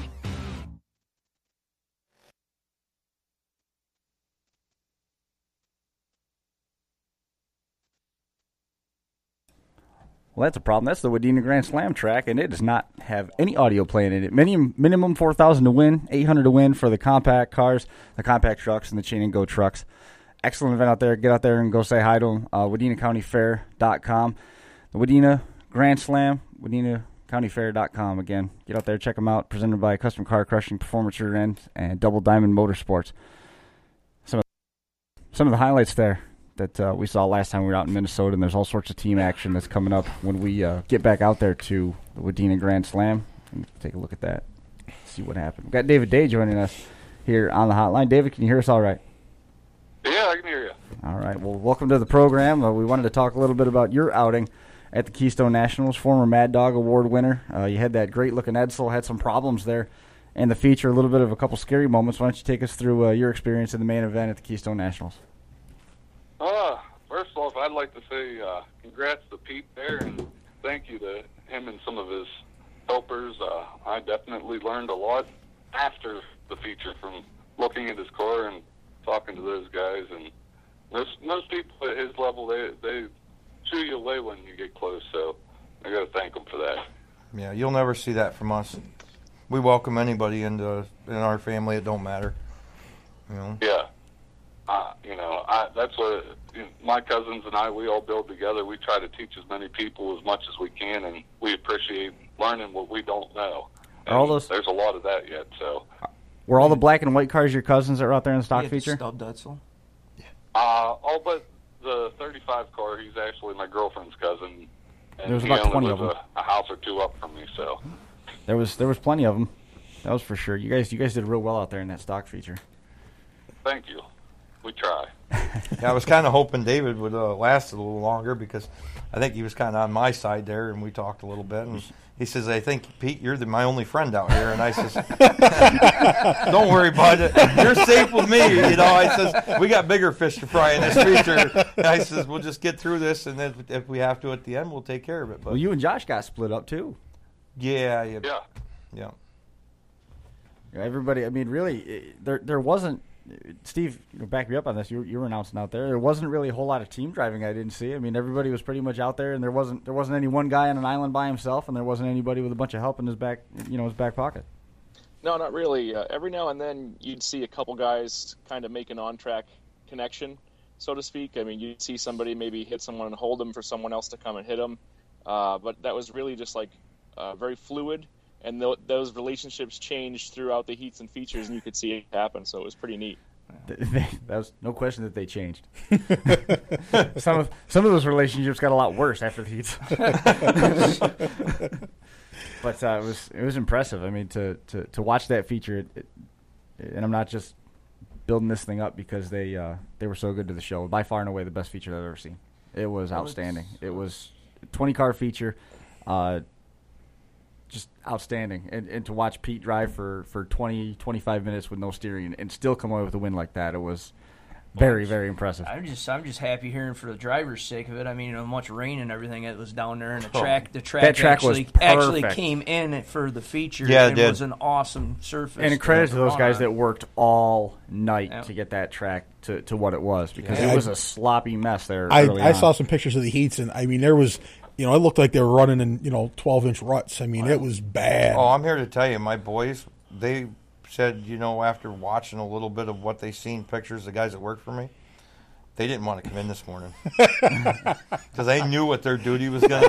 Well, that's a problem. That's the Wadena Grand Slam track, and it does not have any audio playing in it. Minimum, minimum four thousand to win, eight hundred to win for the compact cars, the compact trucks, and the chain and go trucks. Excellent event out there. Get out there and go say hi to them. Uh, Wadena County Fair dot com. The Wadena Grand Slam, Wadena County Fair dot com. Again, get out there, check them out. Presented by Custom Car Crushing, Performance Rear End, and Double Diamond Motorsports. Some of, some of the highlights there that uh, we saw last time we were out in Minnesota, and there's all sorts of team action that's coming up when we uh, get back out there to the Wadena Grand Slam. And take a look at that, see what happened. We've got David Day joining us here on the hotline. David, can you hear us all right? Yeah, I can hear you. All right. Well, welcome to the program. Uh, we wanted to talk a little bit about your outing at the Keystone Nationals, former Mad Dog Award winner. Uh, you had that great-looking Edsel, had some problems there in the feature, a little bit of a couple scary moments. Why don't you take us through uh, your experience in the main event at the Keystone Nationals? Uh, first off, I'd like to say uh, congrats to Pete there, and thank you to him and some of his helpers. Uh, I definitely learned a lot after the feature from looking at his car and talking to those guys. And most, most people at his level, they they shoo you away when you get close, so I got to thank them for that. Yeah, you'll never see that from us. We welcome anybody into in our family. It don't matter. You know? Yeah. Uh, you know, I, that's what you know, my cousins and I, we all build together. We try to teach as many people as much as we can, and we appreciate learning what we don't know. Are all those, there's a lot of that yet. So, were all the black and white cars your cousins that were out there in the stock Yeah, feature? Stub Dutzel. uh, all but the thirty-five car, he's actually my girlfriend's cousin. And There was he about only twenty lives of them. A, a house or two up from me, so. There was there was plenty of them. That was for sure. You guys you guys did real well out there in that stock feature. Thank you. We try. Yeah, I was kind of hoping David would uh, last a little longer because I think he was kind of on my side there, and we talked a little bit. And he says, "I think Pete, you're the, my only friend out here." And I says, "Don't worry about it. You're safe with me." You know, I says, "We got bigger fish to fry in this feature." And I says, "We'll just get through this, and then if we have to at the end, we'll take care of it." But Well, you and Josh got split up too. yeah, yeah, Yeah. yeah. Everybody, I mean, really, it, there there wasn't. Steve, you know, back me up on this. You, you were announcing out there. There wasn't really a whole lot of team driving. I didn't see. I mean, everybody was pretty much out there, and there wasn't there wasn't any one guy on an island by himself, and there wasn't anybody with a bunch of help in his back, you know, his back pocket. No, not really. Uh, every now and then you'd see a couple guys kind of make an on-track connection, so to speak. I mean, you'd see somebody maybe hit someone and hold them for someone else to come and hit them. Uh, but that was really just like uh, very fluid, and th- those relationships changed throughout the heats and features, and you could see it happen, so it was pretty neat. That was no question that they changed. some of some of those relationships got a lot worse after the heats. But uh, it was it was impressive. I mean, to, to, to watch that feature, it, it, and I'm not just building this thing up because they uh, they were so good to the show. By far and away, the best feature I've ever seen. It was outstanding. It was a twenty car feature, uh, just outstanding. And, and to watch Pete drive for, for twenty, twenty-five minutes with no steering and still come away with a win like that, it was very, very impressive. I'm just I'm just happy hearing for the driver's sake of it. I mean, you know, much rain and everything that was down there, and the Oh. track the track, That track was actually actually perfect. came in for the feature. Yeah, it and did. was an awesome surface. And credit to those run guys on. that worked all night Yeah. to get that track to, to what it was because Yeah, it was I- a sloppy mess there. I, early I on. saw some pictures of the heats, and I mean, there was, you know, it looked like they were running in, you know, twelve inch ruts. I mean, it was bad. Oh, I'm here to tell you, my boys, they said, you know, after watching a little bit of what they seen pictures, the guys that work for me, they didn't want to come in this morning because they knew what their duty was going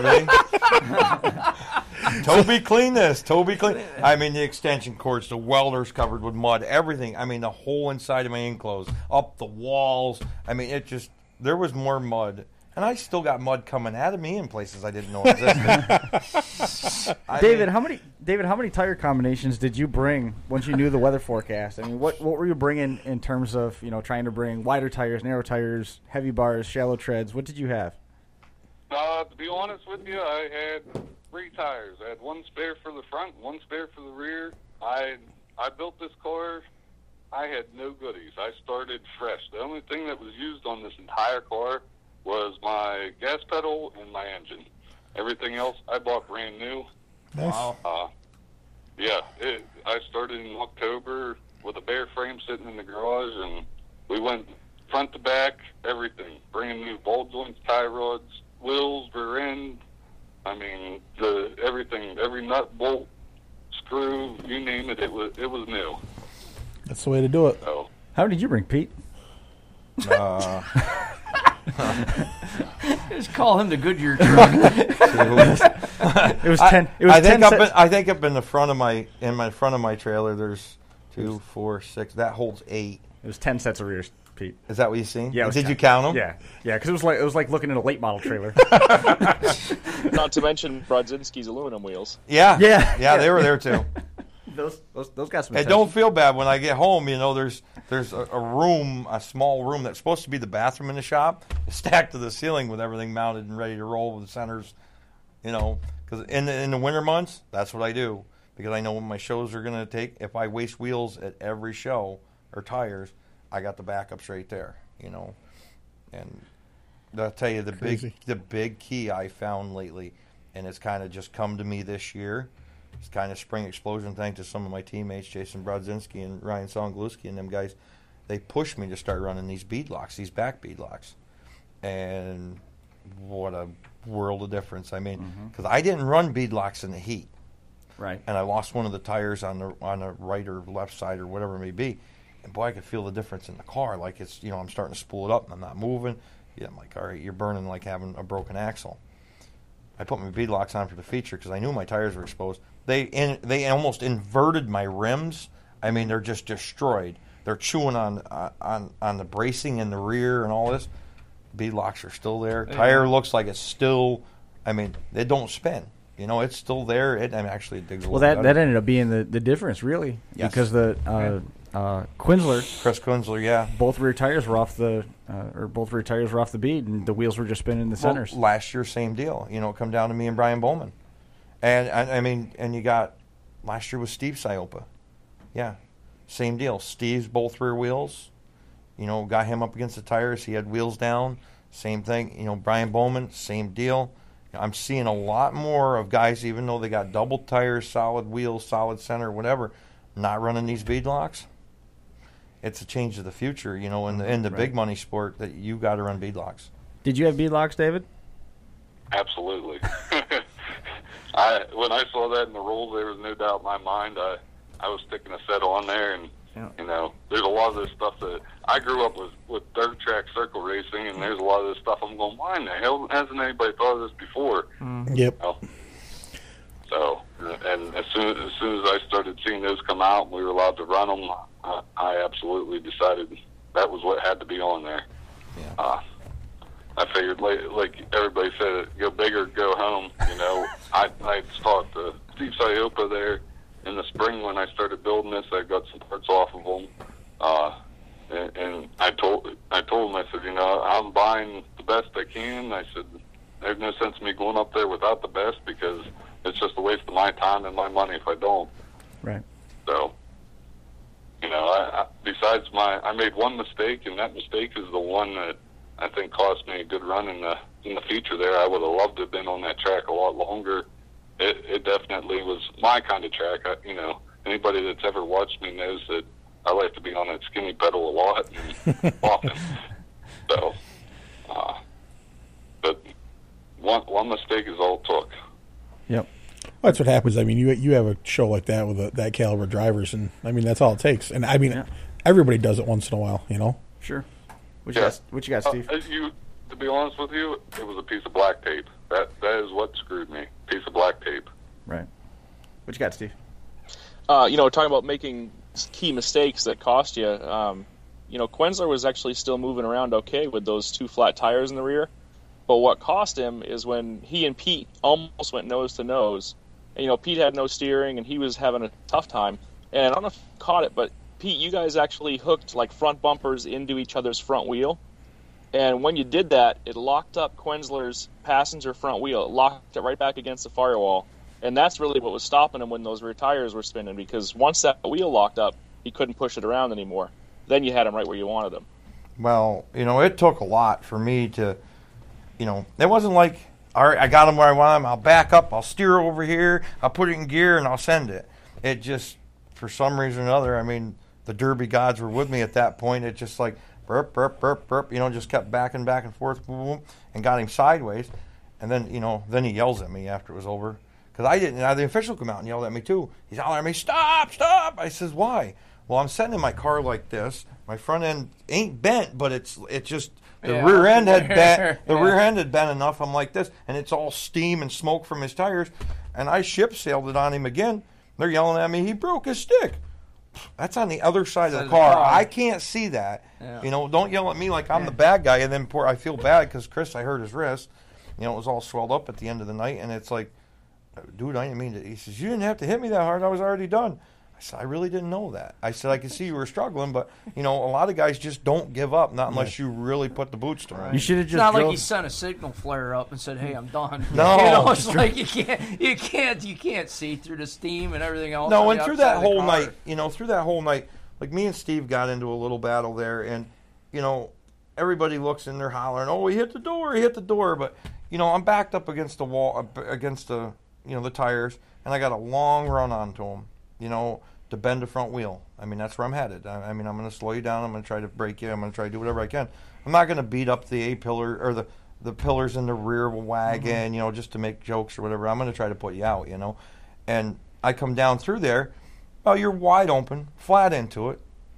to be. Toby, clean this. Toby, clean. I mean, the extension cords, the welders covered with mud, everything. I mean, the whole inside of my enclosed, up the walls. I mean, it just, there was more mud. And I still got mud coming out of me in places I didn't know existed. I David, mean, how many David, how many tire combinations did you bring once you knew the weather forecast? I mean, what what were you bringing in terms of, you know, trying to bring wider tires, narrow tires, heavy bars, shallow treads? What did you have? Uh, to be honest with you, I had three tires. I had one spare for the front, one spare for the rear. I I built this car. I had no goodies. I started fresh. The only thing that was used on this entire car was my gas pedal and my engine. Everything else I bought brand new. Nice. Uh, yeah, it, I started in October with a bare frame sitting in the garage, and we went front to back, everything. Bringing new ball joints, tie rods, wheels, rear end. I mean, the everything, every nut, bolt, screw, you name it, it was it was new. That's the way to do it. So How did you bring Pete? uh, Just call him the Goodyear truck. It was ten. It was I ten. think up in, sets- I think up in the front of my in my front of my trailer. There's two, four, six. That holds eight. It was ten sets of rears, Pete. Is that what you seen? Yeah. it was Did ten. you count them? Yeah, yeah. Because it was like it was like looking at a late model trailer. Not to mention Brodzinski's aluminum wheels. Yeah. Yeah. Yeah. They were there too. those, those those got some. And attention. don't feel bad when I get home. You know, there's there's a, a room, a small room that's supposed to be the bathroom in the shop, stacked to the ceiling with everything mounted and ready to roll with the centers. You know, because in the, in the winter months, that's what I do because I know when my shows are going to take. If I waste wheels at every show or tires, I got the backups right there. You know, and I'll tell you the Crazy. big the big key I found lately, and it's kind of just come to me this year. It's kind of spring explosion thanks to some of my teammates, Jason Brodzinski and Ryan Songluski and them guys. They pushed me to start running these bead locks, these back bead locks. And what a world of difference. I mean, because I didn't run bead locks in the heat. Right. And I lost one of the tires on the on the right or left side or whatever it may be. And boy, I could feel the difference in the car. Like it's, you know, I'm starting to spool it up and I'm not moving. Yeah, I'm like, all right, you're burning like having a broken axle. I put my bead locks on for the feature because I knew my tires were exposed. They in, they almost inverted my rims. I mean, they're just destroyed. They're chewing on uh, on on the bracing in the rear and all this. Bead locks are still there. Yeah. Tire looks like it's still. I mean, they don't spin. You know, it's still there. It I mean, actually, it digs a Well, little that, better. that ended up being the, the difference, really, Yes. because the uh, uh, Quinzler, Chris Kunzler, yeah. both rear tires were off the uh, or both rear tires were off the bead, and the wheels were just spinning in the Well, centers. last year, same deal. You know, it come down to me and Brian Bowman, and I, I mean, and you got last year was Steve Siopa, yeah, same deal. Steve's both rear wheels, you know, got him up against the tires. He had wheels down, same thing. You know, Brian Bowman, same deal. I'm seeing a lot more of guys, even though they got double tires, solid wheels, solid center, whatever, not running these bead locks. It's a change of the future, you know, in the in the Right. big money sport that you got to run bead locks. Did you have bead locks, David? Absolutely. I when I saw that in the rules, there was no doubt in my mind. I I was sticking a set on there, and Yeah. you know, there's a lot of this stuff that I grew up with with dirt track circle racing, and there's a lot of this stuff I'm going, why in the hell hasn't anybody thought of this before? Yep. Well, so, and as soon as soon as I started seeing those come out, and we were allowed to run them. I, I absolutely decided that was what had to be on there. Yeah. Uh, I figured, like, like everybody said, go big or go home. You know, I I taught uh, Steve Siopa there in the spring when I started building this. I got some parts off of him, uh, and, and I told I told him, I said, you know, I'm buying the best I can. I said, there's no sense in me going up there without the best because it's just a waste of my time and my money if I don't. Right. So, you know, I, I, besides my, I made one mistake, and that mistake is the one that I think cost me a good run in the in the future. There, I would have loved to have been on that track a lot longer. It, it definitely was my kind of track. I, you know, anybody that's ever watched me knows that I like to be on that skinny pedal a lot and often. So, uh, but one one mistake is all it took. Yep. Well, that's what happens. I mean, you you have a show like that with a, that caliber of drivers, and I mean that's all it takes. And I mean, Yeah. everybody does it once in a while, you know. Sure. What you Yeah. got? What you got, Uh, Steve? uh, you, to be honest with you, it was a piece of black tape. That that is what screwed me. Piece of black tape. Right. What you got, Steve? Uh, you know, talking about making key mistakes that cost you. Um, you know, Quinzler was actually still moving around okay with those two flat tires in the rear. But what cost him is when he and Pete almost went nose to nose. And, you know, Pete had no steering and he was having a tough time. And I don't know if you caught it, but Pete, you guys actually hooked like front bumpers into each other's front wheel. And when you did that, it locked up Quinzler's passenger front wheel. It locked it right back against the firewall. And that's really what was stopping him when those rear tires were spinning, because once that wheel locked up, he couldn't push it around anymore. Then you had him right where you wanted him. Well, you know, it took a lot for me to, you know, it wasn't like, all right, I got him where I want him, I'll back up, I'll steer over here, I'll put it in gear, and I'll send it. It just, for some reason or another, I mean, the Derby gods were with me at that point. It just like, burp, burp, burp, burp, you know, just kept backing back and forth, boom, boom, and got him sideways. And then, you know, then he yells at me after it was over. Because I didn't, now the official come out and yelled at me too. He's hollering at me, stop, stop. I says, why? Well, I'm sitting in my car like this. My front end ain't bent, but it's it just, the Yeah. rear end had bent, the Yeah. rear end had bent enough. I'm like this, and it's all steam and smoke from his tires. And I ship sailed it on him again. They're yelling at me, he broke his stick. That's on the other side of the of the car. car. I can't see that. Yeah. You know, don't yell at me like I'm the bad guy. And then poor, I feel bad because Chris, I hurt his wrist. You know, it was all swelled up at the end of the night. And it's like, dude, I didn't mean to. He says, you didn't have to hit me that hard. I was already done. I said, I really didn't know that. I said, I could see you were struggling, but, you know, a lot of guys just don't give up, not unless you really put the boots to them. You should have It's just not like drove- he sent a signal flare up and said, "Hey, I'm done." No. you know, it's like you can't, you can't, you can't see through the steam and everything else. No, on and the through outside that of the whole car. night, you know, through that whole night, like me and Steve got into a little battle there, and, you know, everybody looks and they're hollering, oh, he hit the door, he hit the door. But, you know, I'm backed up against the wall, up against the, you know, the tires, and I got a long run onto them, you know, to bend the front wheel. I mean, that's where I'm headed. I, I mean, I'm going to slow you down. I'm going to try to break you. I'm going to try to do whatever I can. I'm not going to beat up the A pillar or the, the pillars in the rear of a wagon, mm-hmm. you know, just to make jokes or whatever. I'm going to try to put you out, you know. And I come down through there. Oh, you're wide open, flat into it.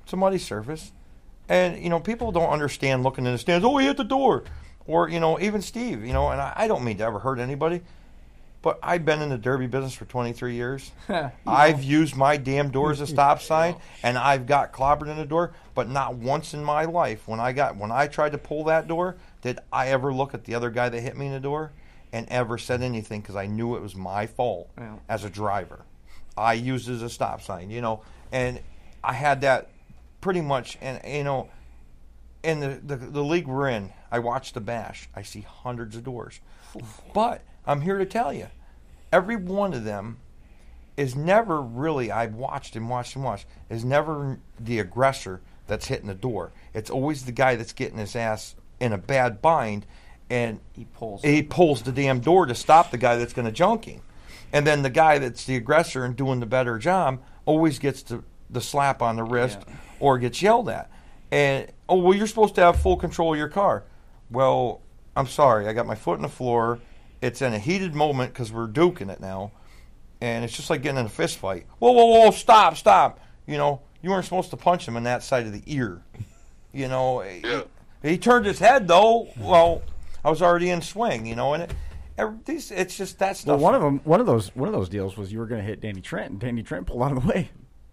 It's a muddy surface. And, you know, people don't understand looking in the stands, oh, he hit the door. Or, you know, even Steve, you know, and I, I don't mean to ever hurt anybody, but I've been in the derby business for twenty-three years. I've used my damn door as a stop sign, and I've got clobbered in the door, but not once in my life when I got when I tried to pull that door did I ever look at the other guy that hit me in the door and ever said anything because I knew it was my fault yeah. as a driver. I used it as a stop sign, you know, and I had that pretty much, and, you know, in the, the, the league we're in, I watch the bash. I see hundreds of doors. But I'm here to tell you, every one of them is never really, I've watched and watched and watched, is never the aggressor that's hitting the door. It's always the guy that's getting his ass in a bad bind, and he pulls he pulls the damn door to stop the guy that's going to junk him. And then the guy that's the aggressor and doing the better job always gets the, the slap on the wrist yeah. or gets yelled at. And, oh, well, you're supposed to have full control of your car. Well, I'm sorry. I got my foot in the floor. It's in a heated moment because we're duking it now. And it's just like getting in a fist fight. Whoa, whoa, whoa, stop, stop. You know, you weren't supposed to punch him in that side of the ear. You know, Yeah. he, he turned his head, though. Well, I was already in swing, you know, and it, every, these, it's just that stuff. Well, one of them, one of those, one of those deals was you were going to hit Danny Trent, and Danny Trent pulled out of the way.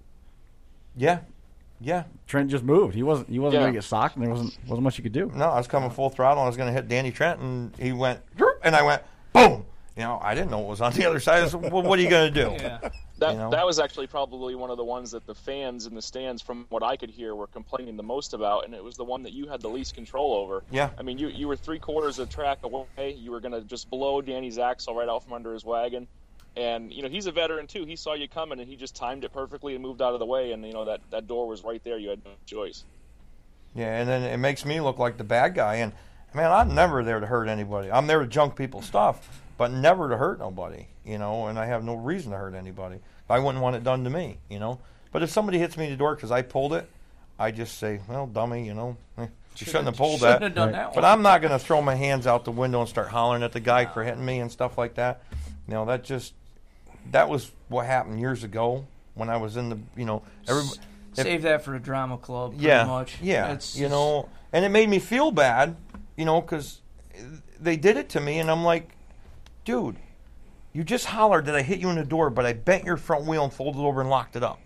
Yeah, yeah. Trent just moved. He wasn't. He wasn't Yeah. going to get socked, and there wasn't wasn't much you could do. No, I was coming full throttle, and I was going to hit Danny Trent, and he went, and I went, boom. You know, I didn't know what was on the other side. I said, well, what are you going to do? Yeah. That You know? that was actually probably one of the ones that the fans in the stands, from what I could hear, were complaining the most about, and it was the one that you had the least control over. Yeah. I mean, you you were three quarters of the track away. You were going to just blow Danny's axle right out from under his wagon, and you know he's a veteran too. He saw you coming, and he just timed it perfectly and moved out of the way. And you know that that door was right there. You had no choice. Yeah, and then it makes me look like the bad guy. And, man, I'm never there to hurt anybody. I'm there to junk people's stuff, but never to hurt nobody, you know, and I have no reason to hurt anybody. I wouldn't want it done to me, you know. But if somebody hits me in the door because I pulled it, I just say, well, dummy, you know, eh, you shouldn't have pulled Shouldn't that. have done that But one. I'm not going to throw my hands out the window and start hollering at the guy for hitting me and stuff like that. You know, that just, that was what happened years ago when I was in the, you know, everybody. Save that for a drama club, pretty Yeah, much. yeah, That's you just- know, and it made me feel bad, you know, because they did it to me, and I'm like, dude, you just hollered that I hit you in the door, but I bent your front wheel and folded over and locked it up.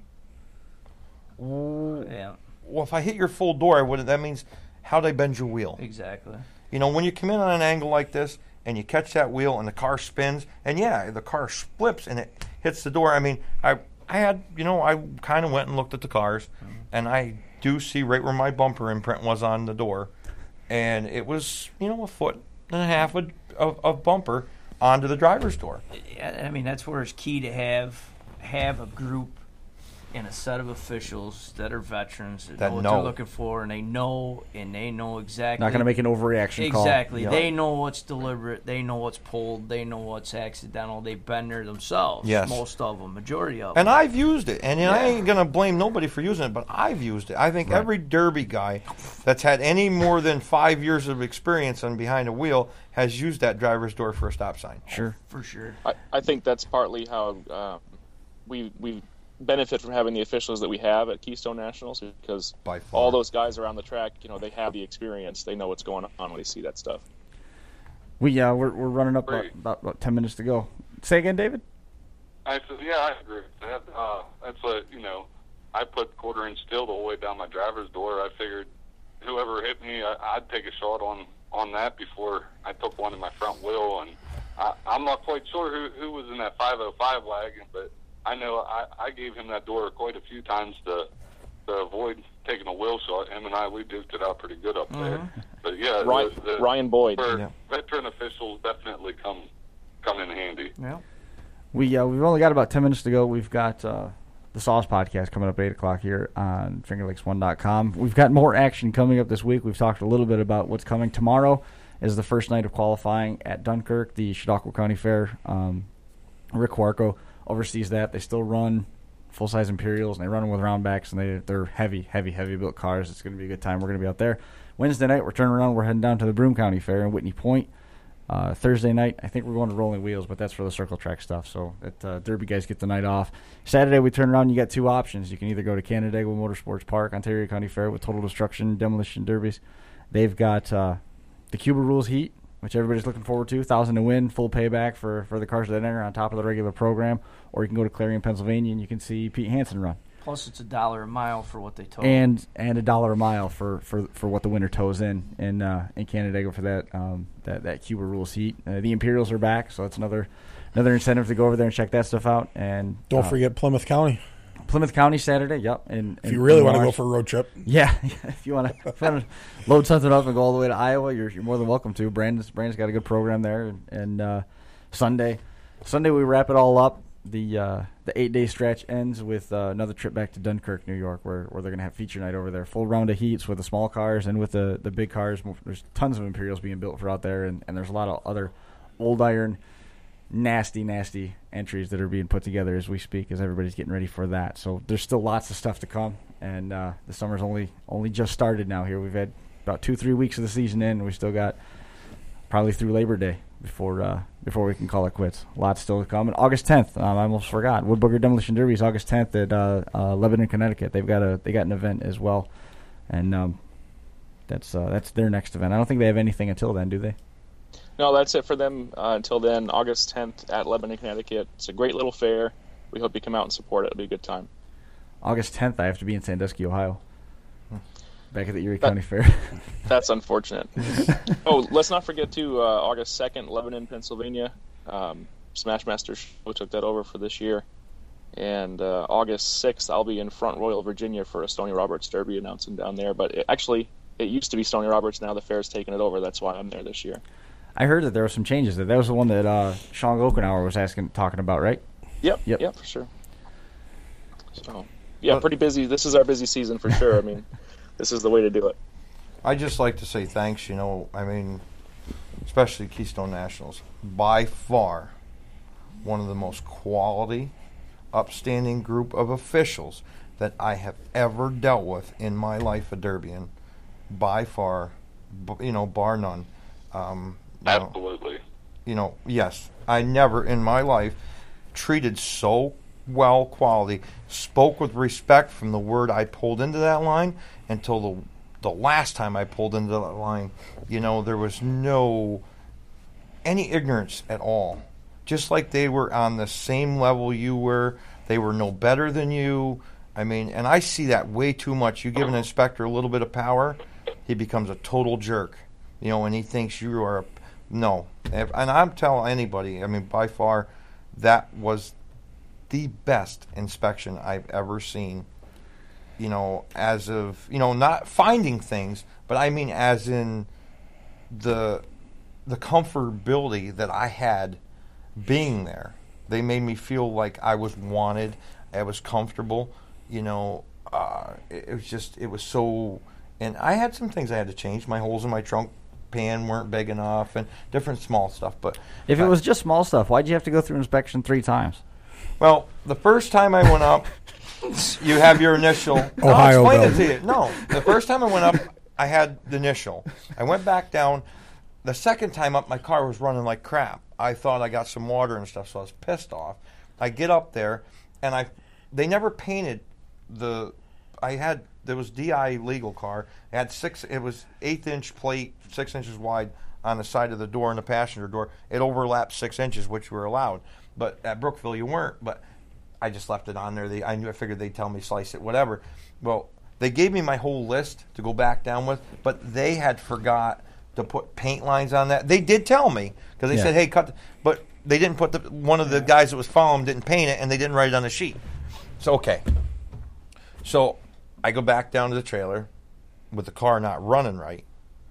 Yeah, Well, if I hit your full door, I wouldn't. That means how'd I bend your wheel? exactly. You know, when you come in on an angle like this and you catch that wheel and the car spins, and yeah, the car flips and it hits the door. I mean, I I had, you know, I kind of went and looked at the cars, and I do see right where my bumper imprint was on the door, and it was, you know, a foot and a half of, of, of bumper onto the driver's door. Yeah, I mean that's where it's key to have have a group and a set of officials that are veterans that, That know what know. they're looking for, and they know and they know exactly. Not going to make an overreaction call. Exactly. Yeah. They know what's deliberate. They know what's pulled. They know what's accidental. They've been there themselves. Yes. Most of them, majority of And them. I've used it, and you know, I Yeah. ain't gonna blame nobody for using it, but I've used it. I think every Derby guy that's had any more than five years of experience on behind a wheel has used that driver's door for a stop sign. Sure. For sure. I, I think that's partly how uh, we we benefit from having the officials that we have at Keystone Nationals, because By far. all those guys around the track, you know, they have the experience. They know what's going on when they see that stuff. We uh, we're we're running up about, Great. about, about ten minutes to go. Say again, David. I said, yeah, I agree with that. Uh, that's what, you know, I put quarter inch steel the whole way down my driver's door. I figured whoever hit me, I, I'd take a shot on, on that before I took one in my front wheel. And I, I'm not quite sure who, who was in that five oh five wagon, but I know I, I gave him that door quite a few times to, to avoid taking a wheel shot. Him and I, we duked it out pretty good up there. But yeah, Ryan, the, the, Ryan Boyd. for Yeah. veteran officials definitely come come in handy. Yeah. We uh, we've only got about ten minutes to go. We've got uh, the Sauce podcast coming up eight o'clock here on Finger Lakes one dot com. We've got more action coming up this week. We've talked a little bit about what's coming tomorrow. Is the first night of qualifying at Dunkirk, the Chautauqua County Fair. Um, Rick Warco oversees that. They still run full-size Imperials, and they run them with roundbacks, and they, they're heavy, heavy, heavy-built cars. It's going to be a good time. We're going to be out there. Wednesday night, we're turning around. We're heading down to the Broome County Fair in Whitney Point. Uh, Thursday night, I think we're going to Rolling Wheels, but that's for the circle track stuff. So that uh, Derby guys get the night off. Saturday, we turn around. You got two options. You can either go to Canandaigua Motorsports Park, Ontario County Fair, with Total Destruction, Demolition Derbies. They've got uh, the Cuba Rules Heat, which everybody's looking forward to. Thousand to win, full payback for, for the cars that enter on top of the regular program. Or you can go to Clarion, Pennsylvania, and you can see Pete Hansen run. Plus, it's a dollar a mile for what they tow. And and a dollar a mile for, for, for what the winner tows in in uh, in Canandaigua for that um, that that Cuba Rules Heat. Uh, the Imperials are back, so it's another another incentive to go over there and check that stuff out. And don't uh, forget Plymouth County. Plymouth County Saturday, yep. And, if you really want to go for a road trip, yeah. If you want to load something up and go all the way to Iowa, you're you're more than welcome to. Brandon's Brandon's got a good program there. And, and uh, Sunday, Sunday we wrap it all up. The uh, the eight day stretch ends with uh, another trip back to Dunkirk, New York, where, where they're going to have feature night over there. Full round of heats with the small cars and with the, the big cars. There's tons of Imperials being built for out there, and, and there's a lot of other old iron, nasty, nasty entries that are being put together as we speak, as everybody's getting ready for that. So there's still lots of stuff to come, and uh, the summer's only only just started now here. We've had about two, three weeks of the season in, and we still got probably through Labor Day before uh, before we can call it quits. Lots still to come. And August tenth, um, I almost forgot. Wood Booger Demolition Derby is August tenth at uh, uh, Lebanon, Connecticut. They've got a they got an event as well, and um, that's uh, that's their next event. I don't think they have anything until then, do they? No, that's it for them uh, until then. August tenth at Lebanon, Connecticut. It's a great little fair. We hope you come out and support it. It'll be a good time. August tenth, I have to be in Sandusky, Ohio. Back at the Erie that, County Fair. That's unfortunate. Oh, let's not forget, too, uh, August second, Lebanon, Pennsylvania. Um, Smashmaster Show took that over for this year. And uh, August sixth, I'll be in Front Royal, Virginia for a Stony Roberts Derby announcing down there. But it, actually, it used to be Stony Roberts. Now the fair's taken it over. That's why I'm there this year. I heard that there were some changes. That that was the one that uh, Sean Okenauer was asking, talking about, right? Yep. Yep. Yep, for sure. So, yeah, pretty busy. This is our busy season for sure. I mean, this is the way to do it. I'd just like to say thanks, you know, I mean, especially Keystone Nationals. By far, one of the most quality, upstanding group of officials that I have ever dealt with in my life at Derbian. By far, b- you know, bar none. Um, you Absolutely. Know, you know, yes, I never in my life treated so well quality, spoke with respect from the word I pulled into that line until the the last time I pulled into that line. You know, there was no any ignorance at all. Just like they were on the same level you were, they were no better than you. I mean, and I see that way too much. You give an inspector a little bit of power, he becomes a total jerk. You know, and he thinks you are a, no. And I'm telling anybody, I mean, by far, that was the best inspection I've ever seen. You know, as of, you know, not finding things, but I mean as in the the comfortability that I had being there. They made me feel like I was wanted, I was comfortable, you know, uh, it, it was just, it was so, and I had some things I had to change. My holes in my trunk pan weren't big enough and different small stuff, but... If it I, was just small stuff, why'd you have to go through inspection three times? Well, the first time I went up, you have your initial. Ohio I'll explain bill. it to you. No, the first time I went up, I had the initial. I went back down. The second time up, my car was running like crap. I thought I got some water and stuff, so I was pissed off. I get up there, and I they never painted the. I had there was D I legal car. It had six. It was eighth inch plate, six inches wide on the side of the door and the passenger door. It overlapped six inches, which were allowed. But at Brookville, you weren't. But I just left it on there. They, I knew I figured they'd tell me slice it, whatever. Well, they gave me my whole list to go back down with, but they had forgot to put paint lines on that. They did tell me because they Yeah. said, "Hey, cut," the, but they didn't put the. One of the guys that was following didn't paint it, and they didn't write it on the sheet. So okay. So I go back down to the trailer with the car not running right,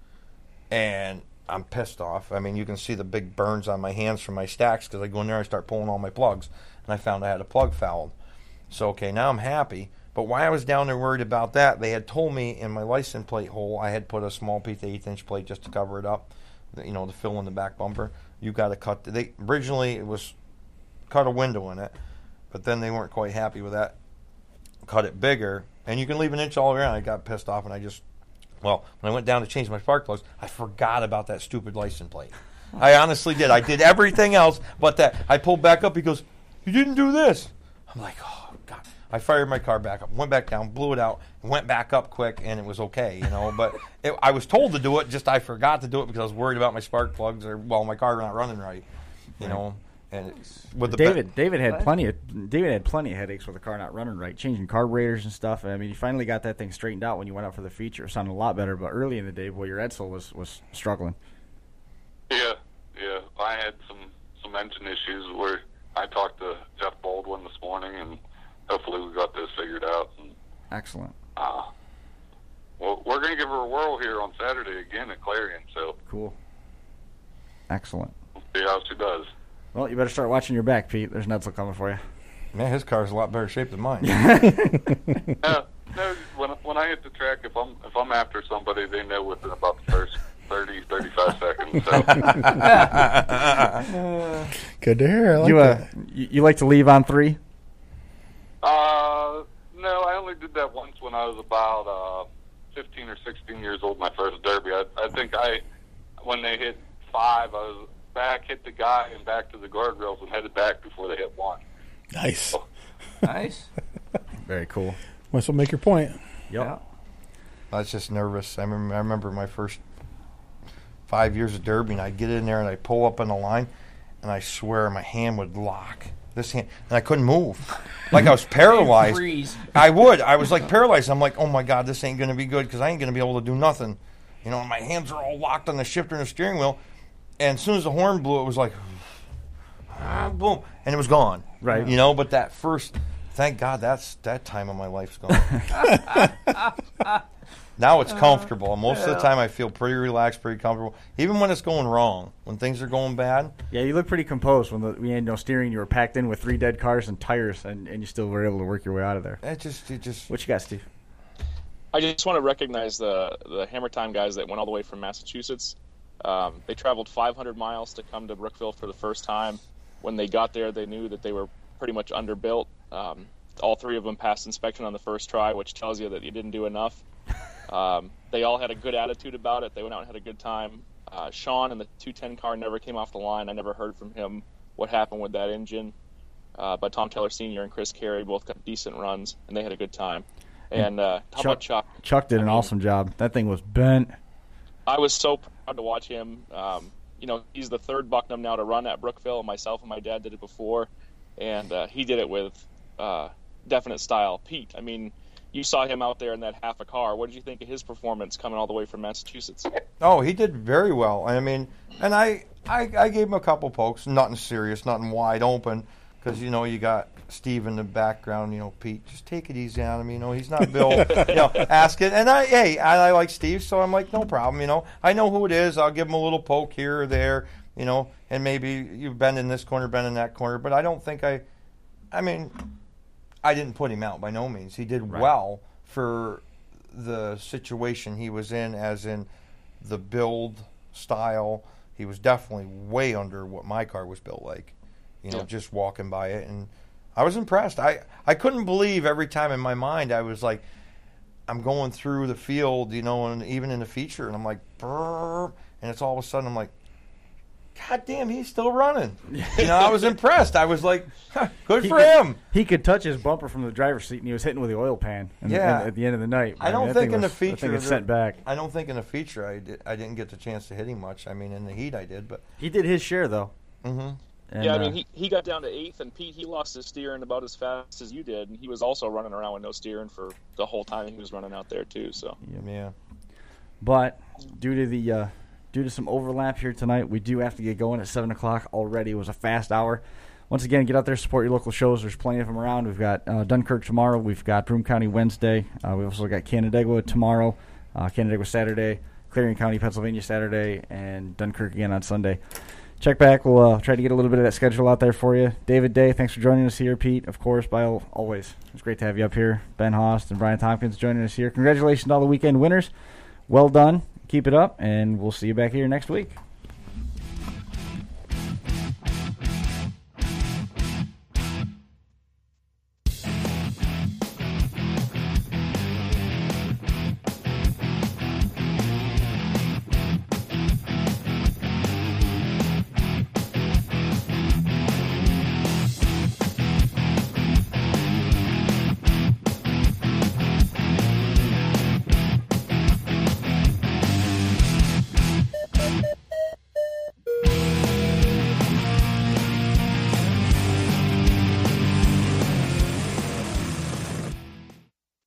and I'm pissed off. I mean, you can see the big burns on my hands from my stacks because I go in there and I start pulling all my plugs, and I found I had a plug fouled. So, okay, now I'm happy. But while I was down there worried about that, they had told me in my license plate hole I had put a small piece of eighth inch plate just to cover it up, you know, to fill in the back bumper. You got to cut. They originally it was cut a window in it, but then they weren't quite happy with that. Cut it bigger, and you can leave an inch all around. I got pissed off, and I just. Well, when I went down to change my spark plugs, I forgot about that stupid license plate. I honestly did. I did everything else but that. I pulled back up. He goes, "You didn't do this." I'm like, "Oh God!" I fired my car back up, went back down, blew it out, and went back up quick, and it was okay, you know. But it, I was told to do it, just I forgot to do it because I was worried about my spark plugs or well, my car not running right, you know. And it's, with the David, David had plenty of David had plenty of headaches with the car not running right, changing carburetors and stuff. I mean, you finally got that thing straightened out when you went out for the feature. It sounded a lot better, but early in the day, boy, your Edsel was, was struggling. Yeah, yeah. I had some, some engine issues where I talked to Jeff Baldwin this morning, and hopefully we got this figured out. And, Excellent. Uh, well, we're going to give her a whirl here on Saturday again at Clarion. So cool. Excellent. We'll see how she does. Well, you better start watching your back, Pete. There's an Edsel coming for you. Man, his car's a lot better shape than mine. Yeah, no, when when I hit the track, if I'm if I'm after somebody, they know within about the first thirty, thirty-five seconds. So. Good to hear. I like you, uh, that. you, you like to leave on three? Uh, no, I only did that once when I was about uh, fifteen or sixteen years old. My first derby. I, I think I, when they hit five, I was back, hit the guy, and back to the guardrails, and headed back before they hit one. Nice. Nice. Very cool. Must well make your point. Yep. Yeah. I was just nervous. I remember, I remember my first five years of derby, and I'd get in there and I'd pull up on the line, and I swear my hand would lock. This hand, and I couldn't move. Like I was paralyzed. Freeze. I would. I was like paralyzed. I'm like, oh my God, this ain't going to be good because I ain't going to be able to do nothing. You know, and my hands are all locked on the shifter and the steering wheel. And as soon as the horn blew, it was like, ah, boom, and it was gone. Right. You know, but that first, thank God, that's that time of my life's gone. Now it's comfortable. Most of the time, I feel pretty relaxed, pretty comfortable. Even when it's going wrong, when things are going bad. Yeah, you look pretty composed when the, we had no steering. You were packed in with three dead cars and tires, and, and you still were able to work your way out of there. It just, it just. What you got, Steve? I just want to recognize the the Hammer Time guys that went all the way from Massachusetts. Um, they traveled five hundred miles to come to Brookville for the first time. When they got there, they knew that they were pretty much underbuilt. Um, all three of them passed inspection on the first try, which tells you that you didn't do enough. Um, they all had a good attitude about it. They went out and had a good time. Uh, Sean in the two ten car never came off the line. I never heard from him what happened with that engine. Uh, but Tom Teller Senior and Chris Carey both got decent runs, and they had a good time. And uh, how Chuck, about Chuck? Chuck did I an mean, awesome job. That thing was bent. I was so proud to watch him. Um, you know, he's the third Bucknam now to run at Brookville. Myself and my dad did it before, and uh, he did it with uh, definite style. Pete, I mean, you saw him out there in that half a car. What did you think of his performance coming all the way from Massachusetts? Oh, he did very well. I mean, and I, I, I gave him a couple pokes, nothing serious, nothing wide open, because, you know, you got Steve in the background, you know, Pete, just take it easy on him, you know, he's not built, you know, ask it. And I, hey, I, I like Steve, so I'm like, no problem, you know. I know who it is. I'll give him a little poke here or there, you know, and maybe you bend in this corner, bend in that corner. But I don't think I, I mean, I didn't put him out by no means. He did Right. well for the situation he was in, as in the build style. He was definitely way under what my car was built like, you know, Yeah. just walking by it. And I was impressed. I, I couldn't believe every time in my mind I was like, I'm going through the field, you know, and even in the feature, and I'm like, brrr, and it's all of a sudden I'm like, God damn, he's still running. You know, I was impressed. I was like, huh, good He for could, him. He could touch his bumper from the driver's seat, and he was hitting with the oil pan. In the- Yeah. in- at the end of the night. I don't mean, that think thing in the was- that thing feature gets that- sent back. I don't think in the feature I did, I didn't get the chance to hit him much. I mean, in the heat I did, but He did his share, though. mm-hmm. And, yeah, I uh, mean, he, he got down to eighth, and Pete, he lost his steering about as fast as you did, and he was also running around with no steering for the whole time he was running out there, too. So yeah. But due to the uh, due to some overlap here tonight, we do have to get going at seven o'clock already. It was a fast hour. Once again, get out there, support your local shows. There's plenty of them around. We've got uh, Dunkirk tomorrow. We've got Broome County Wednesday. Uh, we've also got Canandaigua tomorrow, uh, Canandaigua Saturday, Clarion County, Pennsylvania Saturday, and Dunkirk again on Sunday. Check back. We'll uh, try to get a little bit of that schedule out there for you. David Day, thanks for joining us here. Pete, of course, by all, always. It's great to have you up here. Ben Host and Brian Tompkins joining us here. Congratulations to all the weekend winners. Well done. Keep it up, and we'll see you back here next week.